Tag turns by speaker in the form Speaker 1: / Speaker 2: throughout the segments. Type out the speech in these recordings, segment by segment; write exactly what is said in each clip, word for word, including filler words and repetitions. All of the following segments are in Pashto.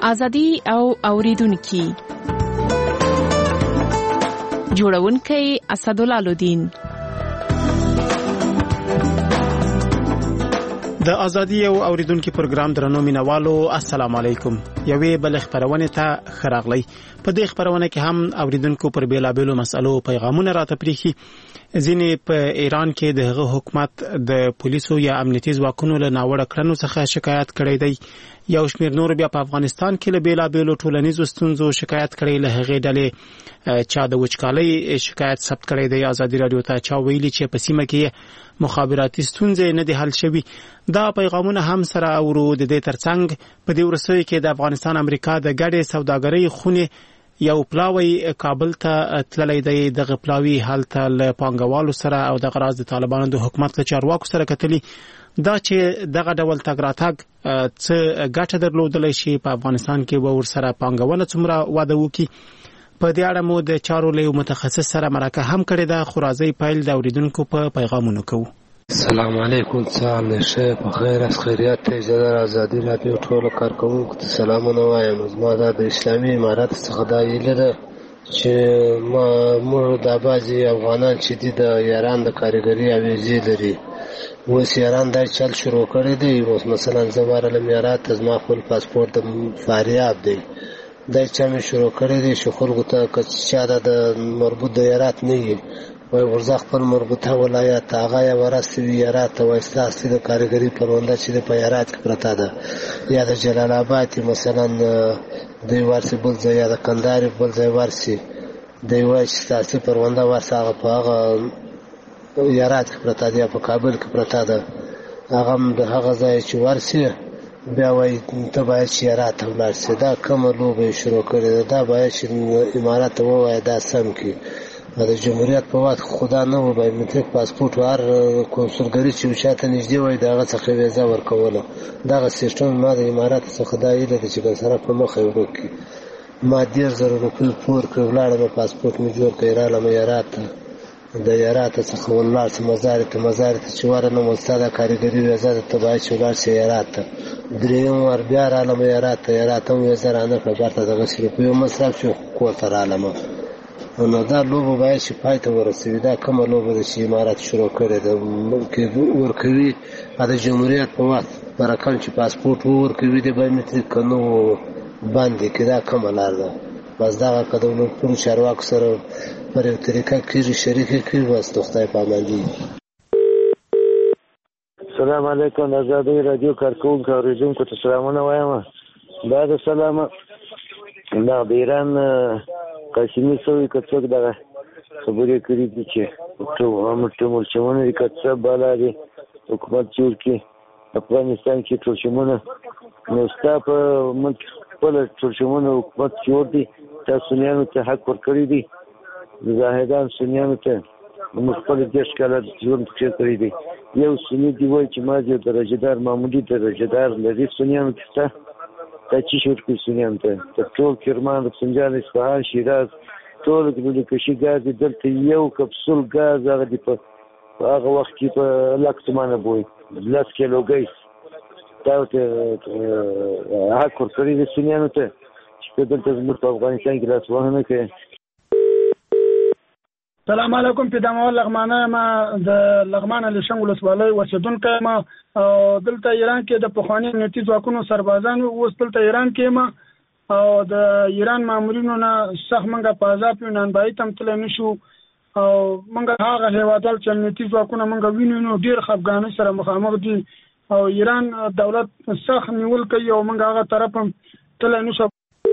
Speaker 1: ازادي او اوریدونکو جوړونکي اسدالله لودین.
Speaker 2: د ازادي او اوریدونکو پروګرام درنو مینوالو السلام علیکم. یوې بل خبرونه ته خراغلی. په دې خبرونه کې هم اوریدونکو پر بیلابېلو مسلو پیغامونه راته پریخي. ځینې په ایران کې د هغه حکومت د پولیسو یا امنیتي ځواکونو له ناوړه کړنو څخه شکایت کړی دی. یو شمېر نور بیا په افغانستان کې له بیلابېلو ټولنیزو ستونزو شکایت کړی. له هغې ډلې چا د وچکالۍ شکایت ثبت کړی دی. ازادي راډیو ته چا ویلي چې په سیمه کې مخابراتي ستونزې نه دي حل شوي. دا پیغامونه هم سره اورو. د دې ترڅنګ په دې ورسوي کې د افغانستان امریکا د ګډې سوداګرۍ خونې یو پلاوی کابل ته تللی دی. دغه پلاوی هلته له پانګوالو سره او د غراض د طالبانو د حکومت له چارواکو سره کتلي. دا چې دغه ډول تګ راتګ څه ګټه درلودلی شي، په افغانستان کې به ورسره پانګونه څومره وده وکړي، په دې اړه مو د چارو له متخصص سره مرکه هم کړې ده. خو راځئ پیل د اوریدونکو په پیغامونو کوو.
Speaker 3: السلام علیکم. سلام نشه په خیر اس خیریت ته زړه ازادي راډیو ټول کارکونکو ته سلامونه وایم. زما د اسلامي امارات څخه دا ویل ده چې ما موږ د بازي افغانان چې د ایران د کارګری اویزي لري، اوس ایران دا چل شروع کړی دی. اوس مثلا زماره امارات زما خپل پاسپورت د فاریاب دی، دا چې مې شروع کړی دی چې خلکو ته کچا د مربوط د ایرات نه وي وای ورځ خپل مربوطه ولایت هغه یا ورسوي ایرات او استاسي د کارګری پرونده چې په ایرات کې پرته ده، یا د جلال آباد مثلا د ورسي بل ځای یا د کندهار بل ځای ورسي د وای استاسي پرونده ورسه هغه په هغه ایرات کې پرته ده، په کابل کې پرته ده. هغه د هغه ځای چې ورسي بیا وای ته باید چې ایرات ولاړ شي. دا کومه لوبه شروع کړې ده، دا باید چې امارات وای دا سم کې د جمهوریت په وخت خدا نه و باید مترک پاسپورت هر کنسولګری چې وشاته نږدې وای دغه څخه ویزه ورکوله. دغه سیستم ما د امارات څخه دا ویل چې د سره په مخه وروکي ما ډیر ضروري روپی پور کړ لاړم پاسپورت مې جوړ کړ رااله ایرات د ایرات څخه ولار څخه مزار ته مزار ته چوره نو مستاده کارګری ویزه ته باید چولار شي ایرات دریم ور بیا رااله ایرات ایرات هم ویزه رانه په برته دغه روپی مصرف شو کوته رااله نو دا لوبه باید چې پای ته ورسوي. دا کومه لوبه ده چې امارات شروع کړې ده ممکن ورکوي د جمهوریت په وخت برکان چې پاسپورت ورکوي د بایومټریک کنو باندې کې دا کومه لار ده. بس دا قدم په چارواکو سره پر یو طریقه کې شریک کوي. بس خدای پامان دي.
Speaker 4: السلام علیکم. ازادي رادیو کارکونکو اوریدونکو ته سلامونه وایم. دا د سلام دا د ایران قاسمي سوی کڅوک دغه خبرې کړې دي چې ټول امټمول چمونه د کڅه بالا دي حکومت جوړ کې افغانستان کې ټول چمونه نو ستا په ملک خپل ټول چمونه حکومت جوړ دي. تاسو سنیانو ته حق ورکړی دي، زاهدان سنیانو ته مخفل دیش کاله ژوند کړی دي. یو سنی دی وای چې ما یو درجهدار معمولی درجهدار لري سنیانو ته دا چې شور کې سنیان ته ټول کرمان سنجان اصفهان شیراز ټول د کشي غاز دلته یو کپسول غاز هغه دی په هغه وخت کې په لاک سمانه بوي لاس کیلو ګیس دا ته حق ورکړي دي سنیانو ته چې دلته زموږ په افغانستان کې لاس وهنه کوي.
Speaker 5: السلام علیکم. پیدامول لغمانه ما د لغمانه لشنګ ولسوالۍ اوسیدونکو ما دلته ایران کې د پخوانی امنیتي ځواکونو سربازانو اوس دلته ایران کې ما او د ایران مامورینو نه سخت منګه په عذاب نن بای تم تل نشو او منګه هغه هیوادل چې امنیتي ځواکونه منګه وینو ډیر خفګانۍ سره مخامخ دي او ایران دولت سخت نیول کوي او منګه هغه طرف تل نشو.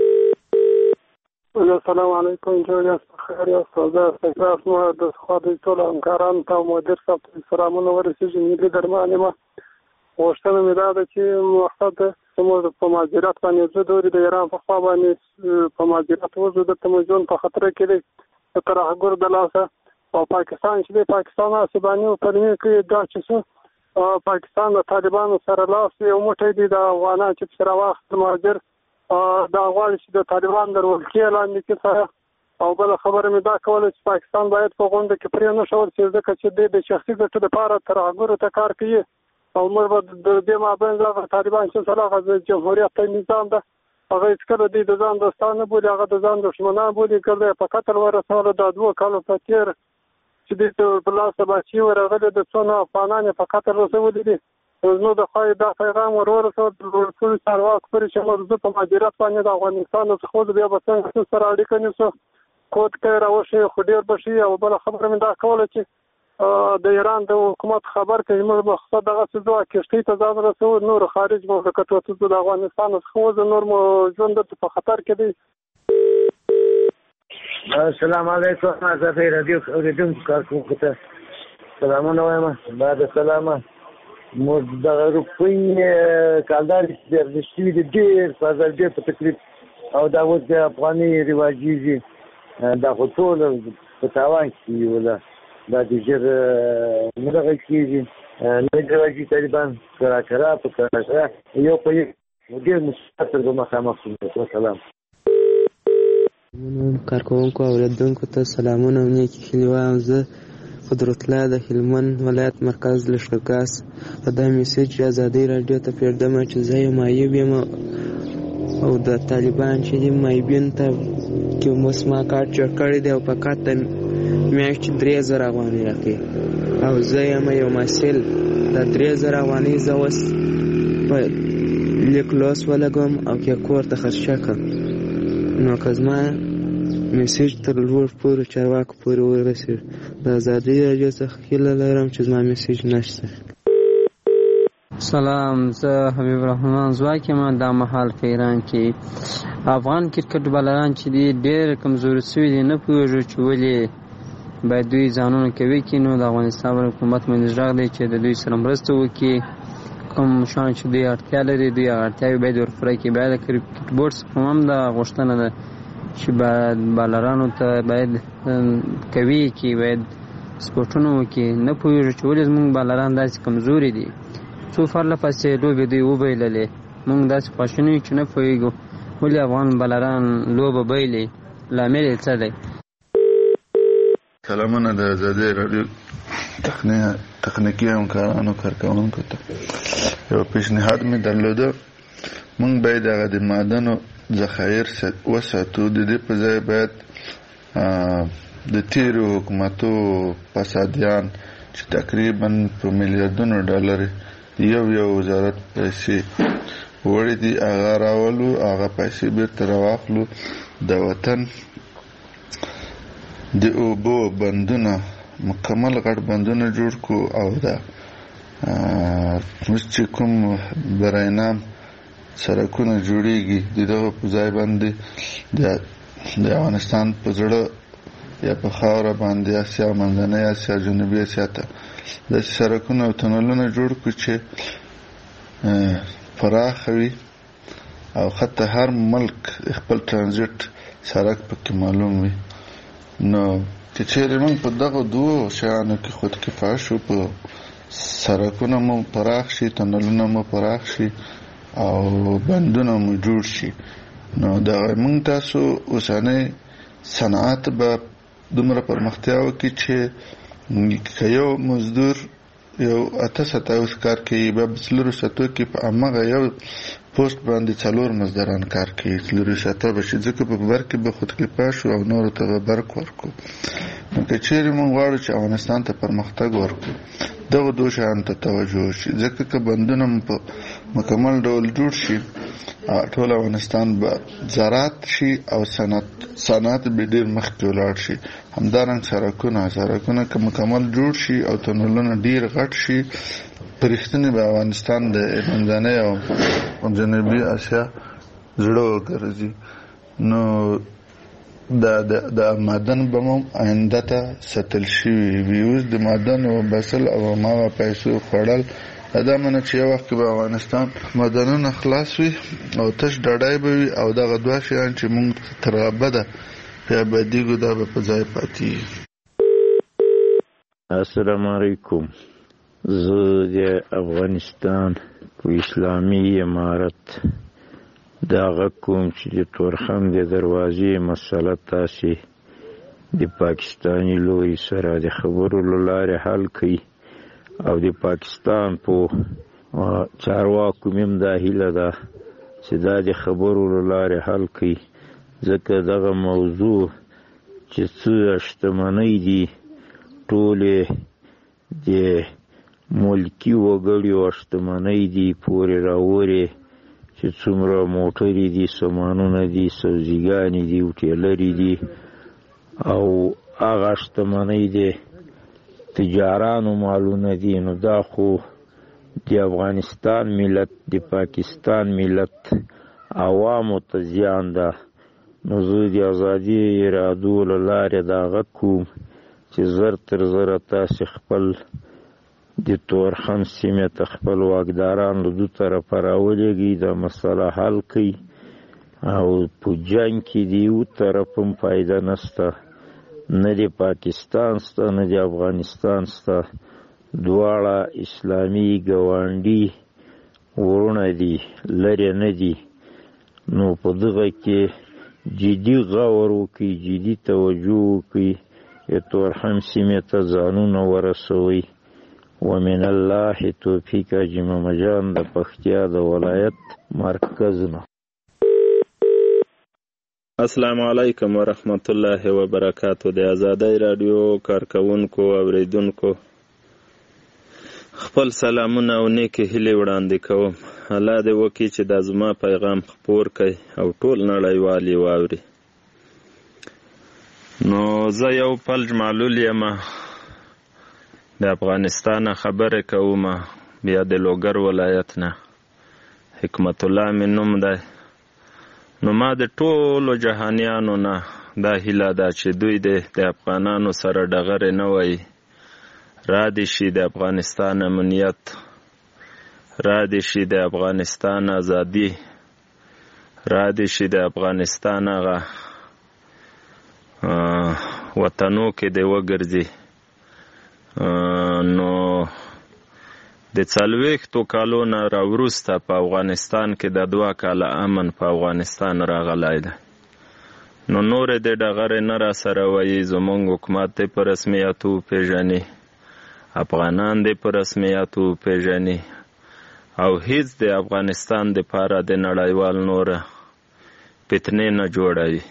Speaker 6: السلام علیکم. جوړ خیر یا استاد تکرار مو د خاطر ټول همکاران ته مدیر صاحب سلامونه ورسېږي. ملي درمانه ما وشتنه مې دا ده چې مقصد زموږ په ماجرات باندې زه دوري د ایران په خوا باندې په ماجرات وزو د تمجون په خطر کې دی تر هغه د لاسه او پاکستان چې د پاکستان اسبانیو پرمې کې دا چې پاکستان د طالبانو سره لاس یو موټی دی د افغانان چې سره واخت ماجر دا غواړي چې د طالبان درولکې لاندې کې سره او بل خبره مې دا کوله چې پاکستان باید په غونډه کې پرې نه شول چې ځکه چې د شخصي ګټو لپاره تر هغه ته کار کوي او موږ د دې مابین د طالبان چې سره د جمهوریت نظام ده هغه هېڅکله دوی د ځان دوستان نه بولي، هغه د ځان دښمنان بولي. که دی په قتل ورسوله دا دوه کالو په تېر چې دوی ته په لاس د بچي ورغلي د څو نه افغانان یې په قتل رسولي دي. زموږ د خوا دا پیغام ور ورسول ټولو چارواکو پورې چې موږ زه په مهاجرت باندې د افغانستان څخه وځو، بیا به څنګه سره اړیکه نیسو، کوټ کې راوشي خو ډېر به شي. او بله خبره مې دا کوله چې د ایران د حکومت خبر کوي موږ مقصد دغسې ځو کښتۍ ته ځان رسوو، نور خارج مملکت ته ځو، د افغانستان څخه وځو، نور مو ژوند دلته په خطر کې دی.
Speaker 4: السلام علیکم آزادۍ راډیو اورېدونکو کارکوونکو ته سلامونه وایم. بعد سلامه موږ دغه روپۍ کالدارې چې دي ارزښت شوي دي ډېر په ازل ډېر په تکلیف، او دا اوس د افغانۍ رواجېږي، دا خو ټوله په تاوان کې وله، دا د ژر نه دغه کېږي، نه رواجي طالبان کرا کرا په کرا کرا یو په یو ډېر مشکلات سره به مخامخ شو. وسلام.
Speaker 7: کارکوونکو او اورېدونکو ته سلامونه او نیکې هیلې وایم. زه قدرت الله د هلمند ولایت مرکز لښکرګاه په دا میسج ازادۍ راډیو ته پرېږدم چې زه یو معیوب یم او د طالبان چې دي معیوبینو ته کې اوس ما کارت جوړ کړی دی او په کارت ته میاشتې درې زره افغانۍ راکوي او زه یم یو محصل. دا درې زره افغانۍ زه اوس په لیک لوست ولګوم او کې کور ته خرچه کړم. نو که زما میسیج تر لوړ پورې چارواکو پورې ورسېږي، د ازادۍ راډیو څخه هیله لرم چې زما میسیج نشته.
Speaker 8: سلام، زه حبیب الرحمن ځواک یم. دا مهال په ایران کې افغان کرکټ بالران چې دي ډېر کمزوري شوي دي، نه پوهېږو چې ولې باید دوی ځانونه کوي کې. نو د افغانستان حکومت باندې غږ دی چې د دوی سره مرسته وکړي، کوم شان چې دوی اړتیا لري دوی هغه اړتیاوې باید ورپوره کړي. بیا د کرکټ بورډ څخه هم دا غوښتنه ده چې باید بالرانو ته باید کوي کې باید سپورټونه وکړي. نه پوهېږو چې ولې زموږ بالران داسې کمزوري دي. څو پرله پسې لوبې دوی وبایللې، موږ داسې خواشیني یو چې نه پوهېږو ولې افغان بالران لوبه بایلي، لامل یې څه دی.
Speaker 9: سلامونه د ازادۍ راډیو تخنیکي همکارانو کارکوونکو ته. یو پیشنهاد مې درلوده، موږ باید هغه د معدنو ذخایر وساتو، د دې په ځای باید د تیرو حکومتو فسادیان چې تقریبا په میلیاردونو ډالر یو یو وزارت پیسې وړي دي هغه راولو، هغه پیسې بیرته راواخلو، د وطن د اوبو بندونه مکمل غټ بندونه جوړ کو، او دا اوس چې کوم براینام سړکونه جوړیږي د دغه په ځای باندې د افغانستان په زړه یا په خاوره باندې اسیا منځنۍ اسیا جنوبي اسیا ته داسې سړکونه او تونلونه جوړ کړو چې پراخ وي او حتی هر ملک خپل ترانزیت سړک پکې معلوم وي. نو که چیرې موږ په دغه دوو شیانو کې خودکفا شو، په سړکونه مو پراخ شي، تونلونه مو پراخ شي او بندونه مو جوړ شي، نو دغه موږ تاسو اوسنۍ صنعت به دومره پرمختیا وکړي چې که یو مزدور یو اته ساعته اوس کار کوي، به څلورو ساعتو کې په هماغه یو پوسټ باندې څلور مزدوران کار کوي، څلورو ساعته به شي، ځکه په برق کې به خودکفا شو او نورو ته به برق ورکړو. نو که چیرې موږ غواړو چې افغانستان ته پرمختګ ورکړو، دغه دوه شیانو ته توجه وشي، ځکه که بندونه په مکمل ډول جوړ شي ټول افغانستان به زراعت شي او صنعت صنعت به ډېر مخکې ولاړ شي. همدارنګه سړکونه سړکونه که مکمل جوړ شي او تونلونه ډېر غټ شي، په رښتینې به افغانستان د منځنۍ او جنوبي اسیا زړه وګرځي. نو دا د معدن به مو آینده ته ساتل شوي وي. اوس د معدن وباسل او هماغه پیسو خوړل دا منه چې یو وخت کې به افغانستان معدنونه خلاص وي او تش ډاډی به وي، او دغه دوه شیان چې موږ تر ابده په ابدیږو دا به په ځای پاتې.
Speaker 10: السلام علیکم. زه د افغانستان په اسلامي امارت دغه کوم چې د تورخم د دروازې مسله تاسې د پاکستاني لوري سره د خبرو له لارې حل کړي، او د پاکستان په چارواکو مې هم دا هیله ده چې دا د خبرو له لارې حل کړي، ځکه دغه موضوع چې څه شتمنۍ دي ټولې د ملکي وګړیو شتمنۍ دي پورې راورې، چې څومره موټرې دي، سامانونه دي، سبزیګانې دي، هوټلرې دي، او هغه شتمنۍ د تجارانو مالونه دي. نو دا خو د افغانستان ملت، د پاکستان ملت عوامو ته زیان ده. نو زه د ازادي ارادو له لارې دا غږ کوم چې زر تر زره تاسې خپل د تورخم سیمې ته خپل واکداران له دو طرفه راولېږئ، دا مسله حل کړئ، او په جنګ کې د یو طرف هم فایده نشته، نه د پاکستان سته نه د افغانستان سته، دواړه اسلامي ګاونډي ورونه دي، لرې نه دي. نو په دغه کې جدي غور وکړئ، جدي توجه وکړئ، د تورخم سیمې ته ځانونه ورسوئ. ومن الله توفیق. حاجي محمد جان د پکتیا د ولایت مرکز نه.
Speaker 11: السلام علیکم ورحمت الله وبرکاتو. د آزادۍ رادیو کارکونکو اوریدونکو خپل سلامونه او نیکې هیلې وړاندې کوم. الله دې وکړي چې دا زما پیغام خپور کړي او ټول نړیوال یې واوري. نو زه یو فلج معلول یم، د افغانستان خبرې کوم، بیا د لوګر ولایت نه. حکمت الله مې نوم دی. نو ما د ټولو جهانیانو نه دا هیله ده چې دوی د افغانانو سره ډغرې نه وایي، را دې شي د افغانستان امنیت، را دې شي د افغانستان ازادي، را دې شي د افغانستان هغه وطنو کې دې وګرځي. نو د څلوېښتو کالو نه راوروسته په افغانستان کې د دوه کاله امن په افغانستان راغلی دی. نو نورې د ډغرې نه را سره وایي، زموږ حکومت دې په رسمیت وپېژني، افغانان دې په رسمیت وپېژني، او هیڅ د افغانستان دپاره د نړیوال نوره فتنې نه جوړوي.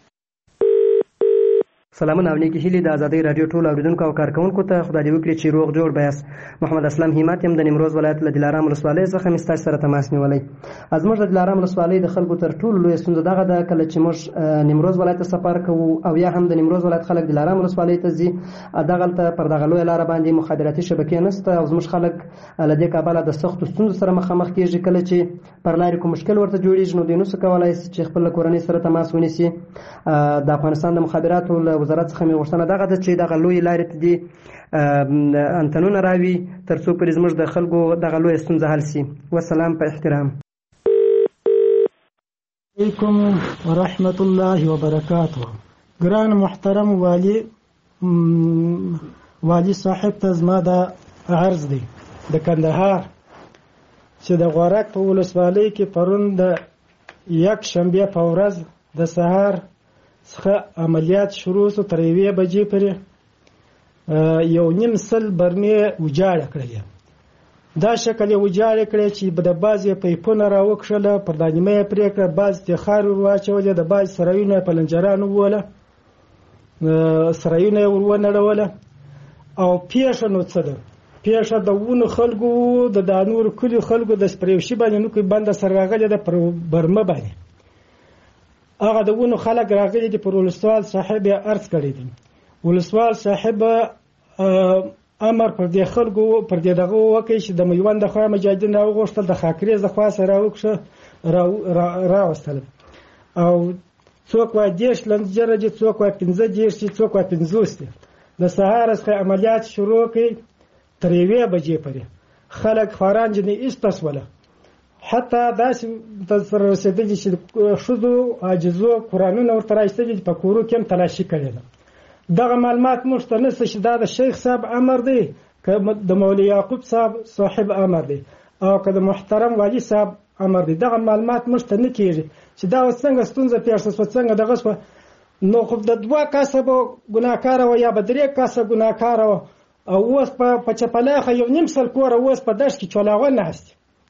Speaker 12: سلامونه او نیکی هیلې د آزادۍ راډیو ټولو اوریدونکو او کارکوونکو ته خدای دې وکړي چې روغ جوړ بیاست. محمد اسلم همت یم د نیمروز ولایت له دلارام ولسوالۍ څخه مې ستاسو سره تماس نیولی. زموږ د دلارام ولسوالۍ د خلکو تر ټولو لویه ستونزه دغه ده، کله چې موږ نیمروز ولایت ته سفر کوو او یا هم د نیمروز ولایت خلک دلارام ولسوالۍ ته ځي، دغلته پر دغه لویه لاره باندې مخابراتي شبکې نشته او زموږ خلک له دې کبله د سختو ستونزو سره مخامخ کېږي. کله چې پر لارې کوم مشکل ورته جوړېږي نو دوی نشي کولی چې خپل کورنۍ سره تماس ونیسي. د افغانستان د مخابراتو له وزارت څخه مې غوښتنه دغه ده چې دغه لویې لارې ته دې انتنونه راوي تر څو پرې زموږ د خلکو دغه لویه ستونزه حل سي. والسلام په احترام.
Speaker 13: علیکم ورحمت الله وبرکاته. ګران محترم والی والی صاحب ته زما د عرض دی د کندهار چې د غورک په ولسوالۍ کې پرون د یک شنبه په ورځ د سهار څخه عملیات شروع شو، تر یوې بجې پورې یو نیم سل برمې وجاړه کړلې. دا شکل یې وجاړه کړې چې د بعضې پیپونه راوکښله، پر دا نیمه یې پرې کړه، بعضې ترې خاورې ور واچولې، د بعضې سرایونه یې په لنجرانو ووله، سرایونه یې ور ونړوله. او پیښه نو څه ده؟ پیښه د ونو خلکو د دا نورو کلیو خلکو د سپریوشي باندې نو کې بنده سره راغلې ده پر برمه باندې. هغه د ونو خلک راغلي دي، پر ولسوال صاحب یې عرض کړی دی. ولسوال صاحب امر پر دې خلکو پر دې دغه وکړي چې د میوند د خوا مجاهدین راوغوښتل، د خاکریز د خوا سره راوکښه راوستل، او څوک وایي دېرش لنجره دي، څوک وایي پنځه دېرش دي، څوک وایي پنځوس دي. د سهار څخه عملیات شروع کړي تر یوې بجې پورې خلک خواران جنې ایسته شوله. حتی داسې سره رسېدلي چې ښځو عاجزو قرآنونه ورته رایستلي په کورو کې هم تلاشي کړې ده. دغه معلومات موږ ته نشته چې دا د شیخ صاحب امر دی که د مولوي یعقوب صاحب صاحب امر دی او که د محترم والي صاحب امر دی. دغه معلومات موږ ته نه کېږي چې دا اوس څنګه ستونزه پېښه شوه، څنګه دغه شوه. نو خو د دوه کسه به ګناهکاره وه یا به درې کسه ګناهکاره وه، او اوس په چپلاخه یو نیم سل کوره اوس په دشت کې چولاغه ناست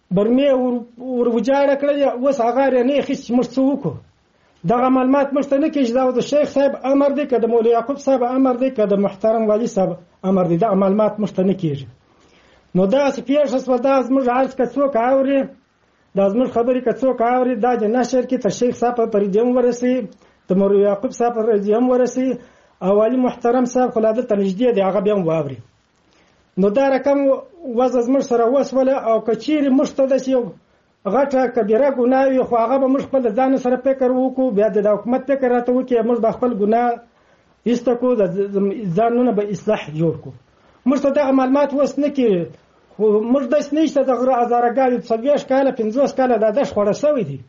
Speaker 13: برمې ور وجاړه کړلې، اوس هغه نه اخیست چې موږ څه وکړو. دغه معلومات موږ ته نه کېږي دا د شیخ صاحب امر دی که د مولوي یعقوب صاحب امر دی که د محترم والي صاحب امر دی، دغه معلومات موږ ته نه کېږي. نو داسې پېښه شوه، دا زموږ عرض که څوک اوري، دا زموږ خبرې که څوک اوري، دا د نشر کې تر شیخ صاحب په رادیو هم ورسوي، د مولوي یعقوب صاحب په رادیو هم ورسوي، او والي محترم صاحب خو لا دلته نږدې دی هغه بیا هم واوري. نو دا رقم وضع زموږ سره وسوله، او که چیرې موږ ته داسې یو غټه کبیره ګناه وي خو هغه به موږ خپل ځان سره فکر وکړو، بیا د حکومت فکر راته وکړي، موږ به خپل ګناه ایسته کړو، د ځانونه به اصلاح جوړ کړو. موږ ته دغه معلومات اوس نه کېږي، خو موږ داسې نه شته د غره هزارهګانې څلوېښت کاله پنځوس کاله دا دښت خوړه سوی دي.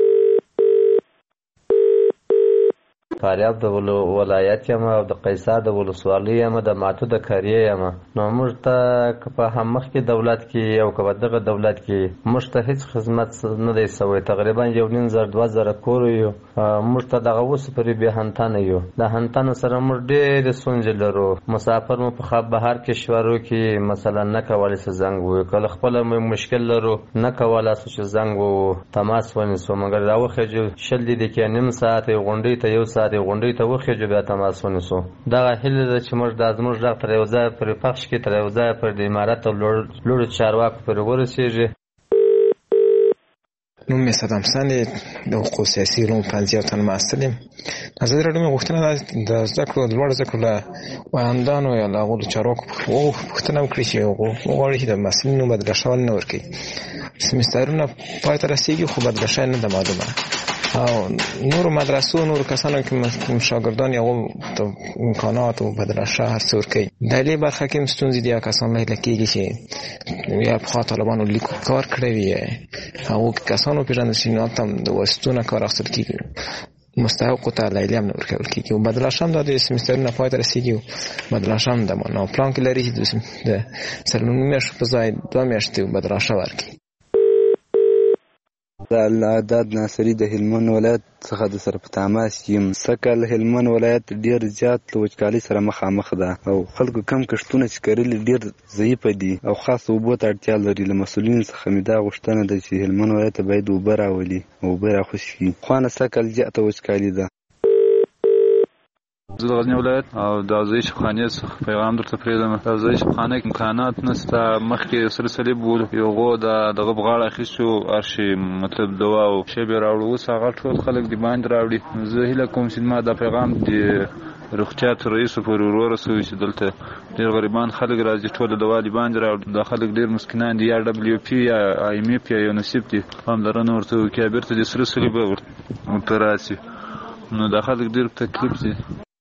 Speaker 14: فاریاب د ولایت یم او د قیصر د ولسوالۍ یم، د ماتو د قریې یم. نو موږ ته که په هم مخکې دولت کې او که په دغه دولت کې موږ ته هېڅ خدمت نه دی سوی. تقریبا یو نیم زر دوه زره کور یو، موږ ته دغه اوس پورې بې هنتنه یو. د هنتنو سره موږ ډېرې ستونزې لرو. مسافر مو په خپ بهر کشورو کې مثلا نه کولی سو زنګ ووهو، کله خپله مو مشکل لرو نه کولی سو چې زنګ ووهو تماس ونیسو، مګر راوخېږو شل دقیقې نیم ساعت یو غونډۍ ته یو ساعت د غونډۍ ته وخېږو بیا تماس ونیسو. دغه هیله ده چې موږ دا زموږ غږ تر یو ځایه پورې پخش کړي، تر یو ځایه پورې د امارت او لوړو چارواکو پورې ورسېږي.
Speaker 15: نوم مې صدام حسن د حقوقو سیاسي علومو پوهنځي او تن محصل یم. ازادي راډیو مې غوښتنه ده د زده کړو د لوړو زده کړو له ویاندانو یا له هغو له چارواکو پوښتنه وکړي چې وغواړي چې د محصلینو بدله شول نه ورکوي. سمسترونه پای ته رسېږي خو بدله شوی نه ده معلومه، او نورو مدرسو نورو کسانو کې شاګردان یو د امکانات او بدله شوه هر څه ورکوي. د دې برخه کې هم ستونزې دي، کسان لیدل کېږي چې یا پخوا طالبانو لیکو کار کړی وي، هغو کسانو پېژندل شي نو هلته هم د واسطو نه کار اخیستل کېږي، مستحقو ته لیلیه هم نه ورکول کېږي. او بدله شوه هم دا د سمسترونه پای ته رسېږي او بدله شوه هم ده نو پلان کې لري چې د څلورو میاشتو په ځای دوه میاشتې بدله شوه ورکړي.
Speaker 16: زه العداد ناصري د هلمند ولایت څخه د سره په تماس یم. سږکال هلمند ولایت ډېر زیات له وچکالۍ سره مخامخ ده او خلکو کم کښتونه چې کرلي ډېر ضعیفه دي او خاص اوبو ته اړتیا لري. له مسؤلینو څخه مې دا غوښتنه ده چې هلمند ولایت ته باید اوبه راولي او اوبه راخوشي کړي. خوانه سږکال زیاته وچکالي ده.
Speaker 17: زه د غزني ولایت او د اوزې شفخانې څخه پیغام درته پرېږدم. د اوزې شفخانه کې امکانات نشته. مخکې سره صلیب و، یو غو د دغه په غاړه اخیستو ارشي مطلب دوا او شی به راوړو، اوس هغه ټول خلک د باندې راوړي. زه هیله کوم چې ما دا پیغام د روغتیا تر رئیسو پورې ورورسوي چې دلته ډېر غریبان خلک راځي، ټول د دوا د باندې راوړي. دا خلک ډېر مسکینان دي، یا ډبلیو پي یا آی ایم اف یا یونیسف دي، پاملرنه ورته وکړي، بېرته د سره صلیب اپراسي. نو دا خلک ډېر تکلیف دي.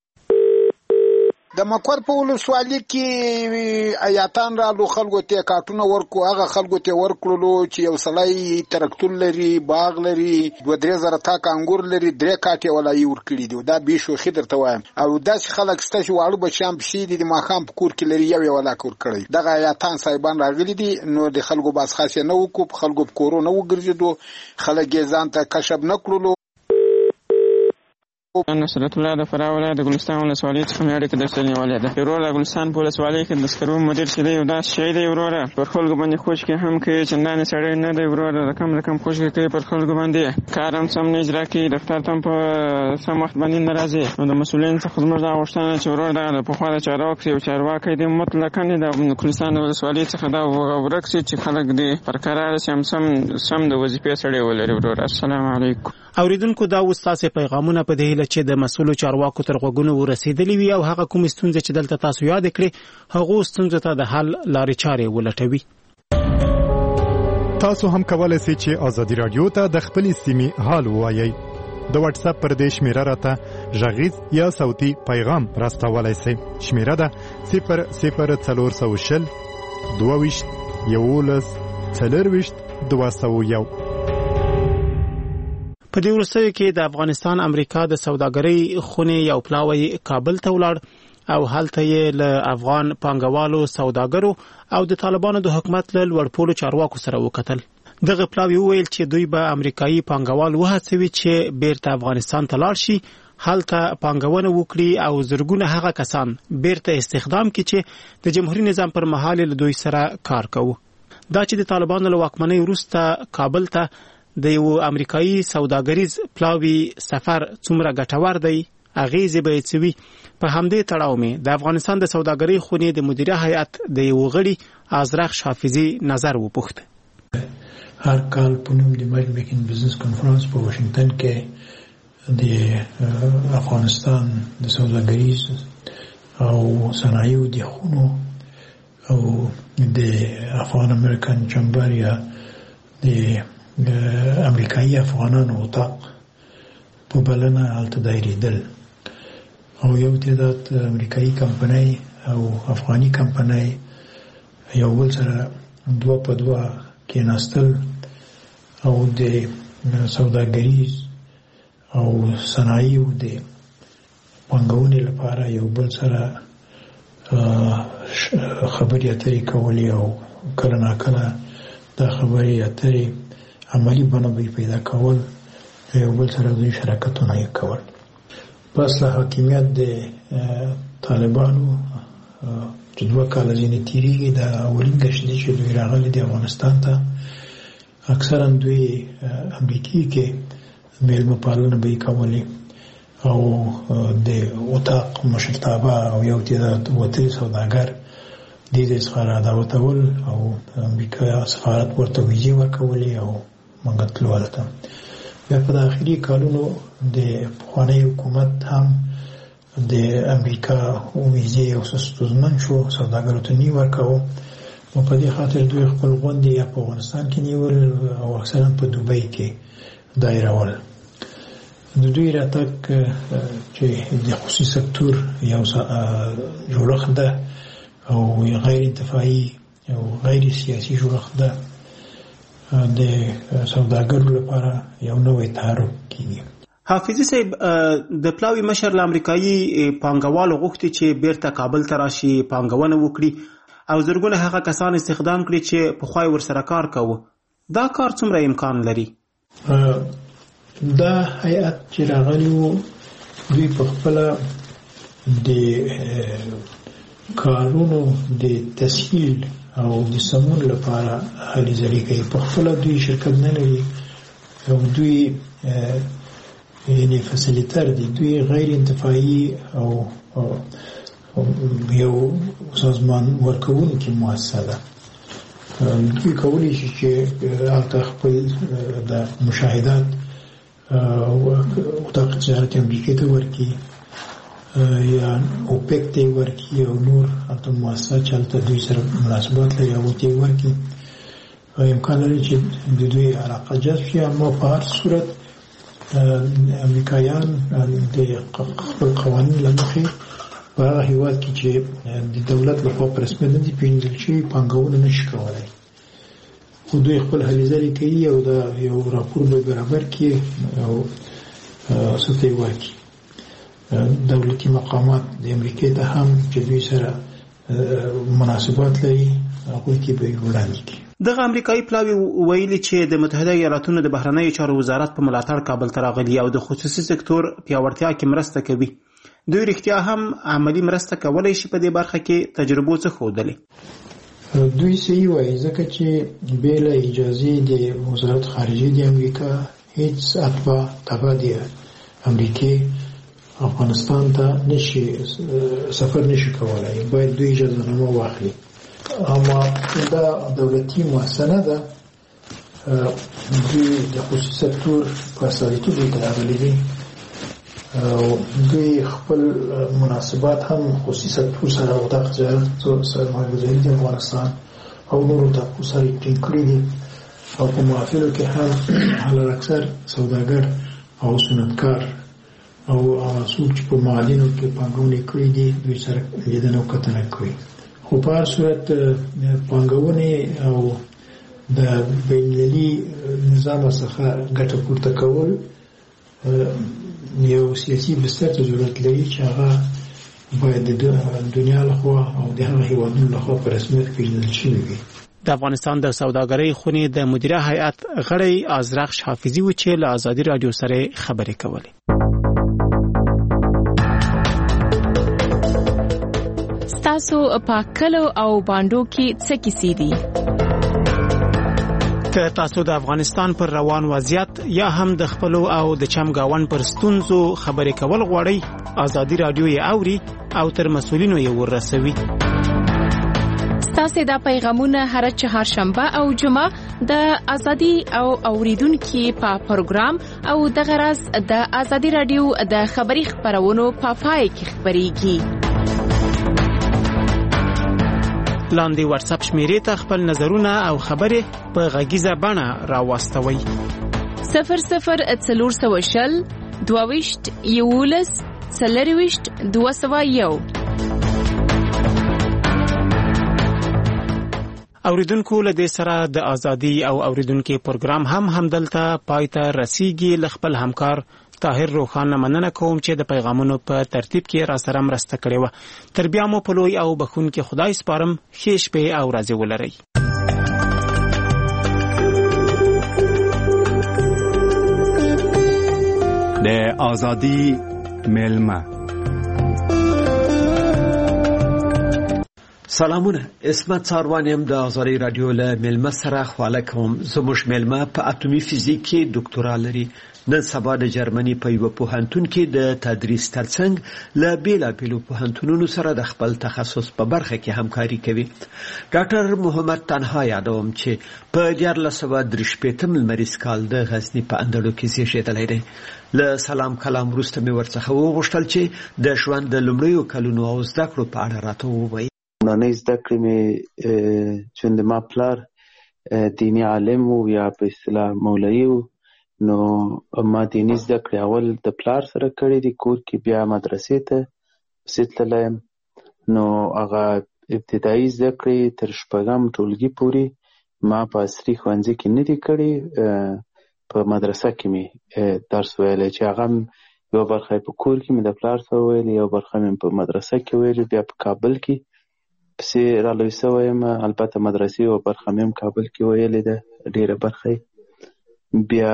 Speaker 18: د مکور په ولسوالۍ کې ایاتان رالو، خلکو ته کارتونه ورکو، هغه خلکو ته ورکړلو چې یو سړی ترکتور لري، باغ لري، دوه درې زره تاک انګور لري، درې کاټې ولایي ورکړي دي. دا بې شوخي درته وایم. او داسې خلک شته چې واړه بچیان پسې دي، د ماښام په کور کې لري یو یې ولاک ورکړی. دغه ایاتان صاحبان راغلي دي، نو د خلکو باسخاس یې نه وکړو، په خلکو په کورو نه وګرځېدو، خلک یې ځان ته کشف نه کړلو.
Speaker 19: نصرت الله د فراه ولایت د ګلستان ولسوالۍ څخه مې اړیکه درته نیولې ده. وروره د ګلستان په ولسوالۍ کې د سکرو مدیر چې دی یو داسې شی دی وروره، پر خلکو باندې خوشکې هم کوي، چندانې سړی نه دی وروره، رقم رقم خوشکې کوي پر خلکو باندې، کار هم سم نه اجرا کوي، دفتر ته هم په سم وخت باندې نه راځي. نو د مسؤلینو څخه زموږ دا غوښتنه چې وروره دغه د پخوا د چارواکي یو چارواکی دی مطلقاً د ګلستان د ولسوالۍ څخه دا ورک شي چې خلک دې پر قراره شي، هم سم سم د وظیفې سړی ولري وروره. السلام علیکم.
Speaker 2: اوریدونکو دا اوس تاسو پیغامونه په دې هیله چې د مسؤلو چارواکو تر غوږونو ورسېدلې وي او هغه کوم ستونزې چې دلته تاسو یاد کړې هغه ستونزې ته د حل لارې چارې ولټوي.
Speaker 20: تاسو هم کولای شئ چې ازادي رادیو ته د خپل سیمې حال ووایئ. د واتس اپ پر دې شمیره راته غږیز یا صوتي پیغام راستولای شئ. شمیره ده صفر صفر څلور سوه شل دوه ویشت یولس څلور ویشت دوه سوه یو.
Speaker 2: په دې وروستیو کې د افغانستان امریکا د سوداګرۍ خونې یو پلاوی کابل ته ولاړ او هلته یې له افغان پانګوالو، سوداګرو او د طالبانو د حکومت له لوړپوړو چارواکو سره وکتل. دغه پلاوی وویل چې دوی به امریکایي پانګوال وهڅوي چې بیرته افغانستان ته لاړ شي، هلته پانګونه وکړي او زرګونه هغه کسان بیرته استخدام کړي چې د جمهوریت نظام پر مهال له دوی سره کار کوي. دا چې د طالبانو له واکمنۍ وروسته کابل ته د یو امریکایي سوداګریز پلاوي سفر څومره ګټور دی اغیزې به یې څه وي. په همدې تړاو مې د افغانستان د سوداګرۍ خونې د مدیره هیئت د یو غړي ازرق حافظي نظر وپوښت.
Speaker 21: هر کال په نوم د مچ میکینګ بزنس کانفرنس په واشنگټن کې د افغانستان د سوداګریز او صنایعو د خونو او د افغان امریکن چمبر یا د امریکایي افغانانو اتاق په بلنه هلته دایریدل او یو تعداد امریکایي کمپنۍ او افغاني کمپنۍ یو بل سره دوه په دوه کېناستل او د سوداګریز او صنایعو د پانګونې لپاره یو بل سره خبرې اترې کولې او کله ناکله دا خبرې اترې عملي بڼه به پیدا کول یو بل سره دوی شراکتونه یې کول. پس له حاکمیت د طالبانو چې دوه کاله ځینې تېرېږي د اولین ګشت دی چې دوی راغلي د افغانستان ته اکثرا دوی امریکې کې میلمه پالنه به یې کولې او د اتاق مشرتابه او یو تعداد وتلي سوداګر دې ځای څخه رادعوتول او امریکا سفارت ورته ویزې ورکولې او موږ تلو هلته. بیا په داخلي کالونو د پخواني حکومت هم د امریکا ویزې یو څه ستونزمن شو، سوداګرو ته نه ورکاوه نو په دې خاطر دوی خپل غونډې یا په افغانستان کې نیول او اکثرا په دوبۍ کې دایرول. د دوی راتګ چې د خصوصي سکتور یو جوړښت ده او غیر انتفاعي او غیر سیاسي جوړښت ده د سوداګرو لپاره یو نوی تحرک کیږي.
Speaker 2: حافظي صاحب د پلاوي مشر له امریکایي پانګوالو غوښتي چې بیرته کابل ته راشي پانګونه وکړي او زرګونه هغه کسان استخدام کړي چې پخوا یې ورسره کار کاوه. دا کار څومره امکان لري؟
Speaker 21: دا هیئت چې راغلی و دوی په خپله د کارونو د تسهیل او د سمون لپاره هلې ځلې کوي. په خپله دوی شرکت نه لري او دوی یعنې فسیلیتر دي، دوی غیر انتفاعي او یو سازمان ورکوونکې مؤسسه ده. دوی کولی شي چې هلته خپل د مشاهدات اتاق تجارت امریکې ته ورکړي یا اوپیک ته یې ورکړي او نور هلته مؤسسات چې هلته دوی سره مناسبات لري هغو ته یې ورکړي. امکان لري چې د دوی علاقه جذب شي، اما په هر صورت امریکایان د خپل قوانین له مخې په هغه هېواد کې چې د دولت لخوا په رسمیت نه دي پېژندل شوي پانګونه نشي کولی، خو دوی خپل هلې ځلې کوي او دا یو راپور به برابر کړي او څه ته یې ورکړي. دولتي مقامات د امریکې ته هم چې دوی سره مناسبات لري هغوی کې به یې وړاندې کړي.
Speaker 2: دغه امریکایي پلاوي ویلي چې د متحده ایالاتونو د بهرنیو چارو وزارت په ملاتړ کابل ته راغلي او د خصوصي سکتور پیاوړتیا کې مرسته کوي. دوی رښتیا هم عملي مرسته کولی شي په دې برخه کې تجربو څه ښودلې؟
Speaker 21: دوی صحیح وایي ځکه چې بې له اجازې د وزارت خارجه د امریکا هیڅ اتباع تبع د امریکې افغانستان ته نشي سفر نشي کولی، باید دوی اجازه نامه واخلي. اما دا دولتي مؤسسه نه ده، دوی د خصوصي سکتور په استازیتوب ته راغلي دي او دوی خپل مناسبات هم خصوصي سکتور سره او د تجارت سرمایه‌گذاري د افغانستان او نورو ټاپو سره ټینګ کړي دي او په محافلو کې هم حالانکه سوداګر او صنعتکار او هغه څوک چې په معادنو کې پانګونه کړې دي دوی سره لیدنه او کتنه کوي. خو په هر صورت پانګونې او د بین‌المللي نظام څخه ګټه پورته کول یو سیاسي بستر ته ضرورت لري چې هغه باید د دنیا لخوا او د هغه هېوادونو لخوا په رسمیت پیژندل شوي وي.
Speaker 2: د افغانستان د سوداګرۍ خونې د مدیره هیئت غړی ازرق حافظي و چې له ازادي رادیو سره خبرې کولې. ستاسو په کلو او باندو کې څه کیسې دي؟ که تاسو د افغانستان پر روان وضعیت یا هم د خپلو او د چمګاون پر ستونزو خبرې کول غواړئ، ازادي رادیو یې اوري او تر مسؤلینو یې ورسوي.
Speaker 1: تاسو دا پیغامونه هر چهارشنبه او جمعه د ازادي او اوریدونکو په پروګرام او د غرض د ازادي رادیو د خبري خبرونو په پای کې خبريږي. لاندې واتس اپ شمیرې ته خپل نظرونه او خبرې په غږیزه بڼه راوستوئ. صفر صفر څلور سوه شل دوه ویشت یولس څلور ویشت دوه سوه یو.
Speaker 2: اوریدونکو له دې سره د ازادي او اوریدونکو پروګرام هم همدلته پای ته رسیږي. ل خپل همکار طاهر روخان مننه کوم چې د پیغامونو په ترتیب کې را سره مرسته کړې و. تر بیا مو په لوی او بخونکي خدای سپارم. ښه شپه او ورځ ولرئ.
Speaker 22: د ازادي ملما
Speaker 23: سلامونه، اسمت ساروان یم د ازادي رادیو له ملما سره خواله کوم. زموږ ملما په اټومي فزیک کې ډاکټورا لري. نن سبا د جرمني په یو پوهنتون کې د تدریس ترڅنګ له بیلابیلو پوهنتونونو سره د خپل تخصص په برخه کې همکاري کوي. ډاکټر محمد تنها یادوم چې په دیارلس سوه درې شپېتم لمریز کال د غزني په اندړو کې زیږېدلی دی. له سلام کلام وروسته مې ورڅخه وغوښتل چې د ژوند د لومړیو کلونو او زده کړو په اړه راته ووایي.
Speaker 24: لومړنۍ زده کړې مې چې د ما پلار دیني عالم و یا په اصطلاح مولوي و، نو ما دیني زده کړې اول د پلار سره کړې دي کور کې، بیا مدرسې ته پسې تللی یم. نو هغه ابتدایي زده کړې تر شپږم ټولګي پورې ما په عصري ښوونځي کې نه دي کړې، په مدرسه کې مې درس ویلی چې هغه یوه برخه په کور کې مې د پلار سره ویلې، یوه برخه مې په مدرسه کې ویلې، بیا په کابل کې پسې را لوی سوی یم. البته مدرسې یوه برخه مې هم کابل کې ویلې ده، ډېره برخه. بیا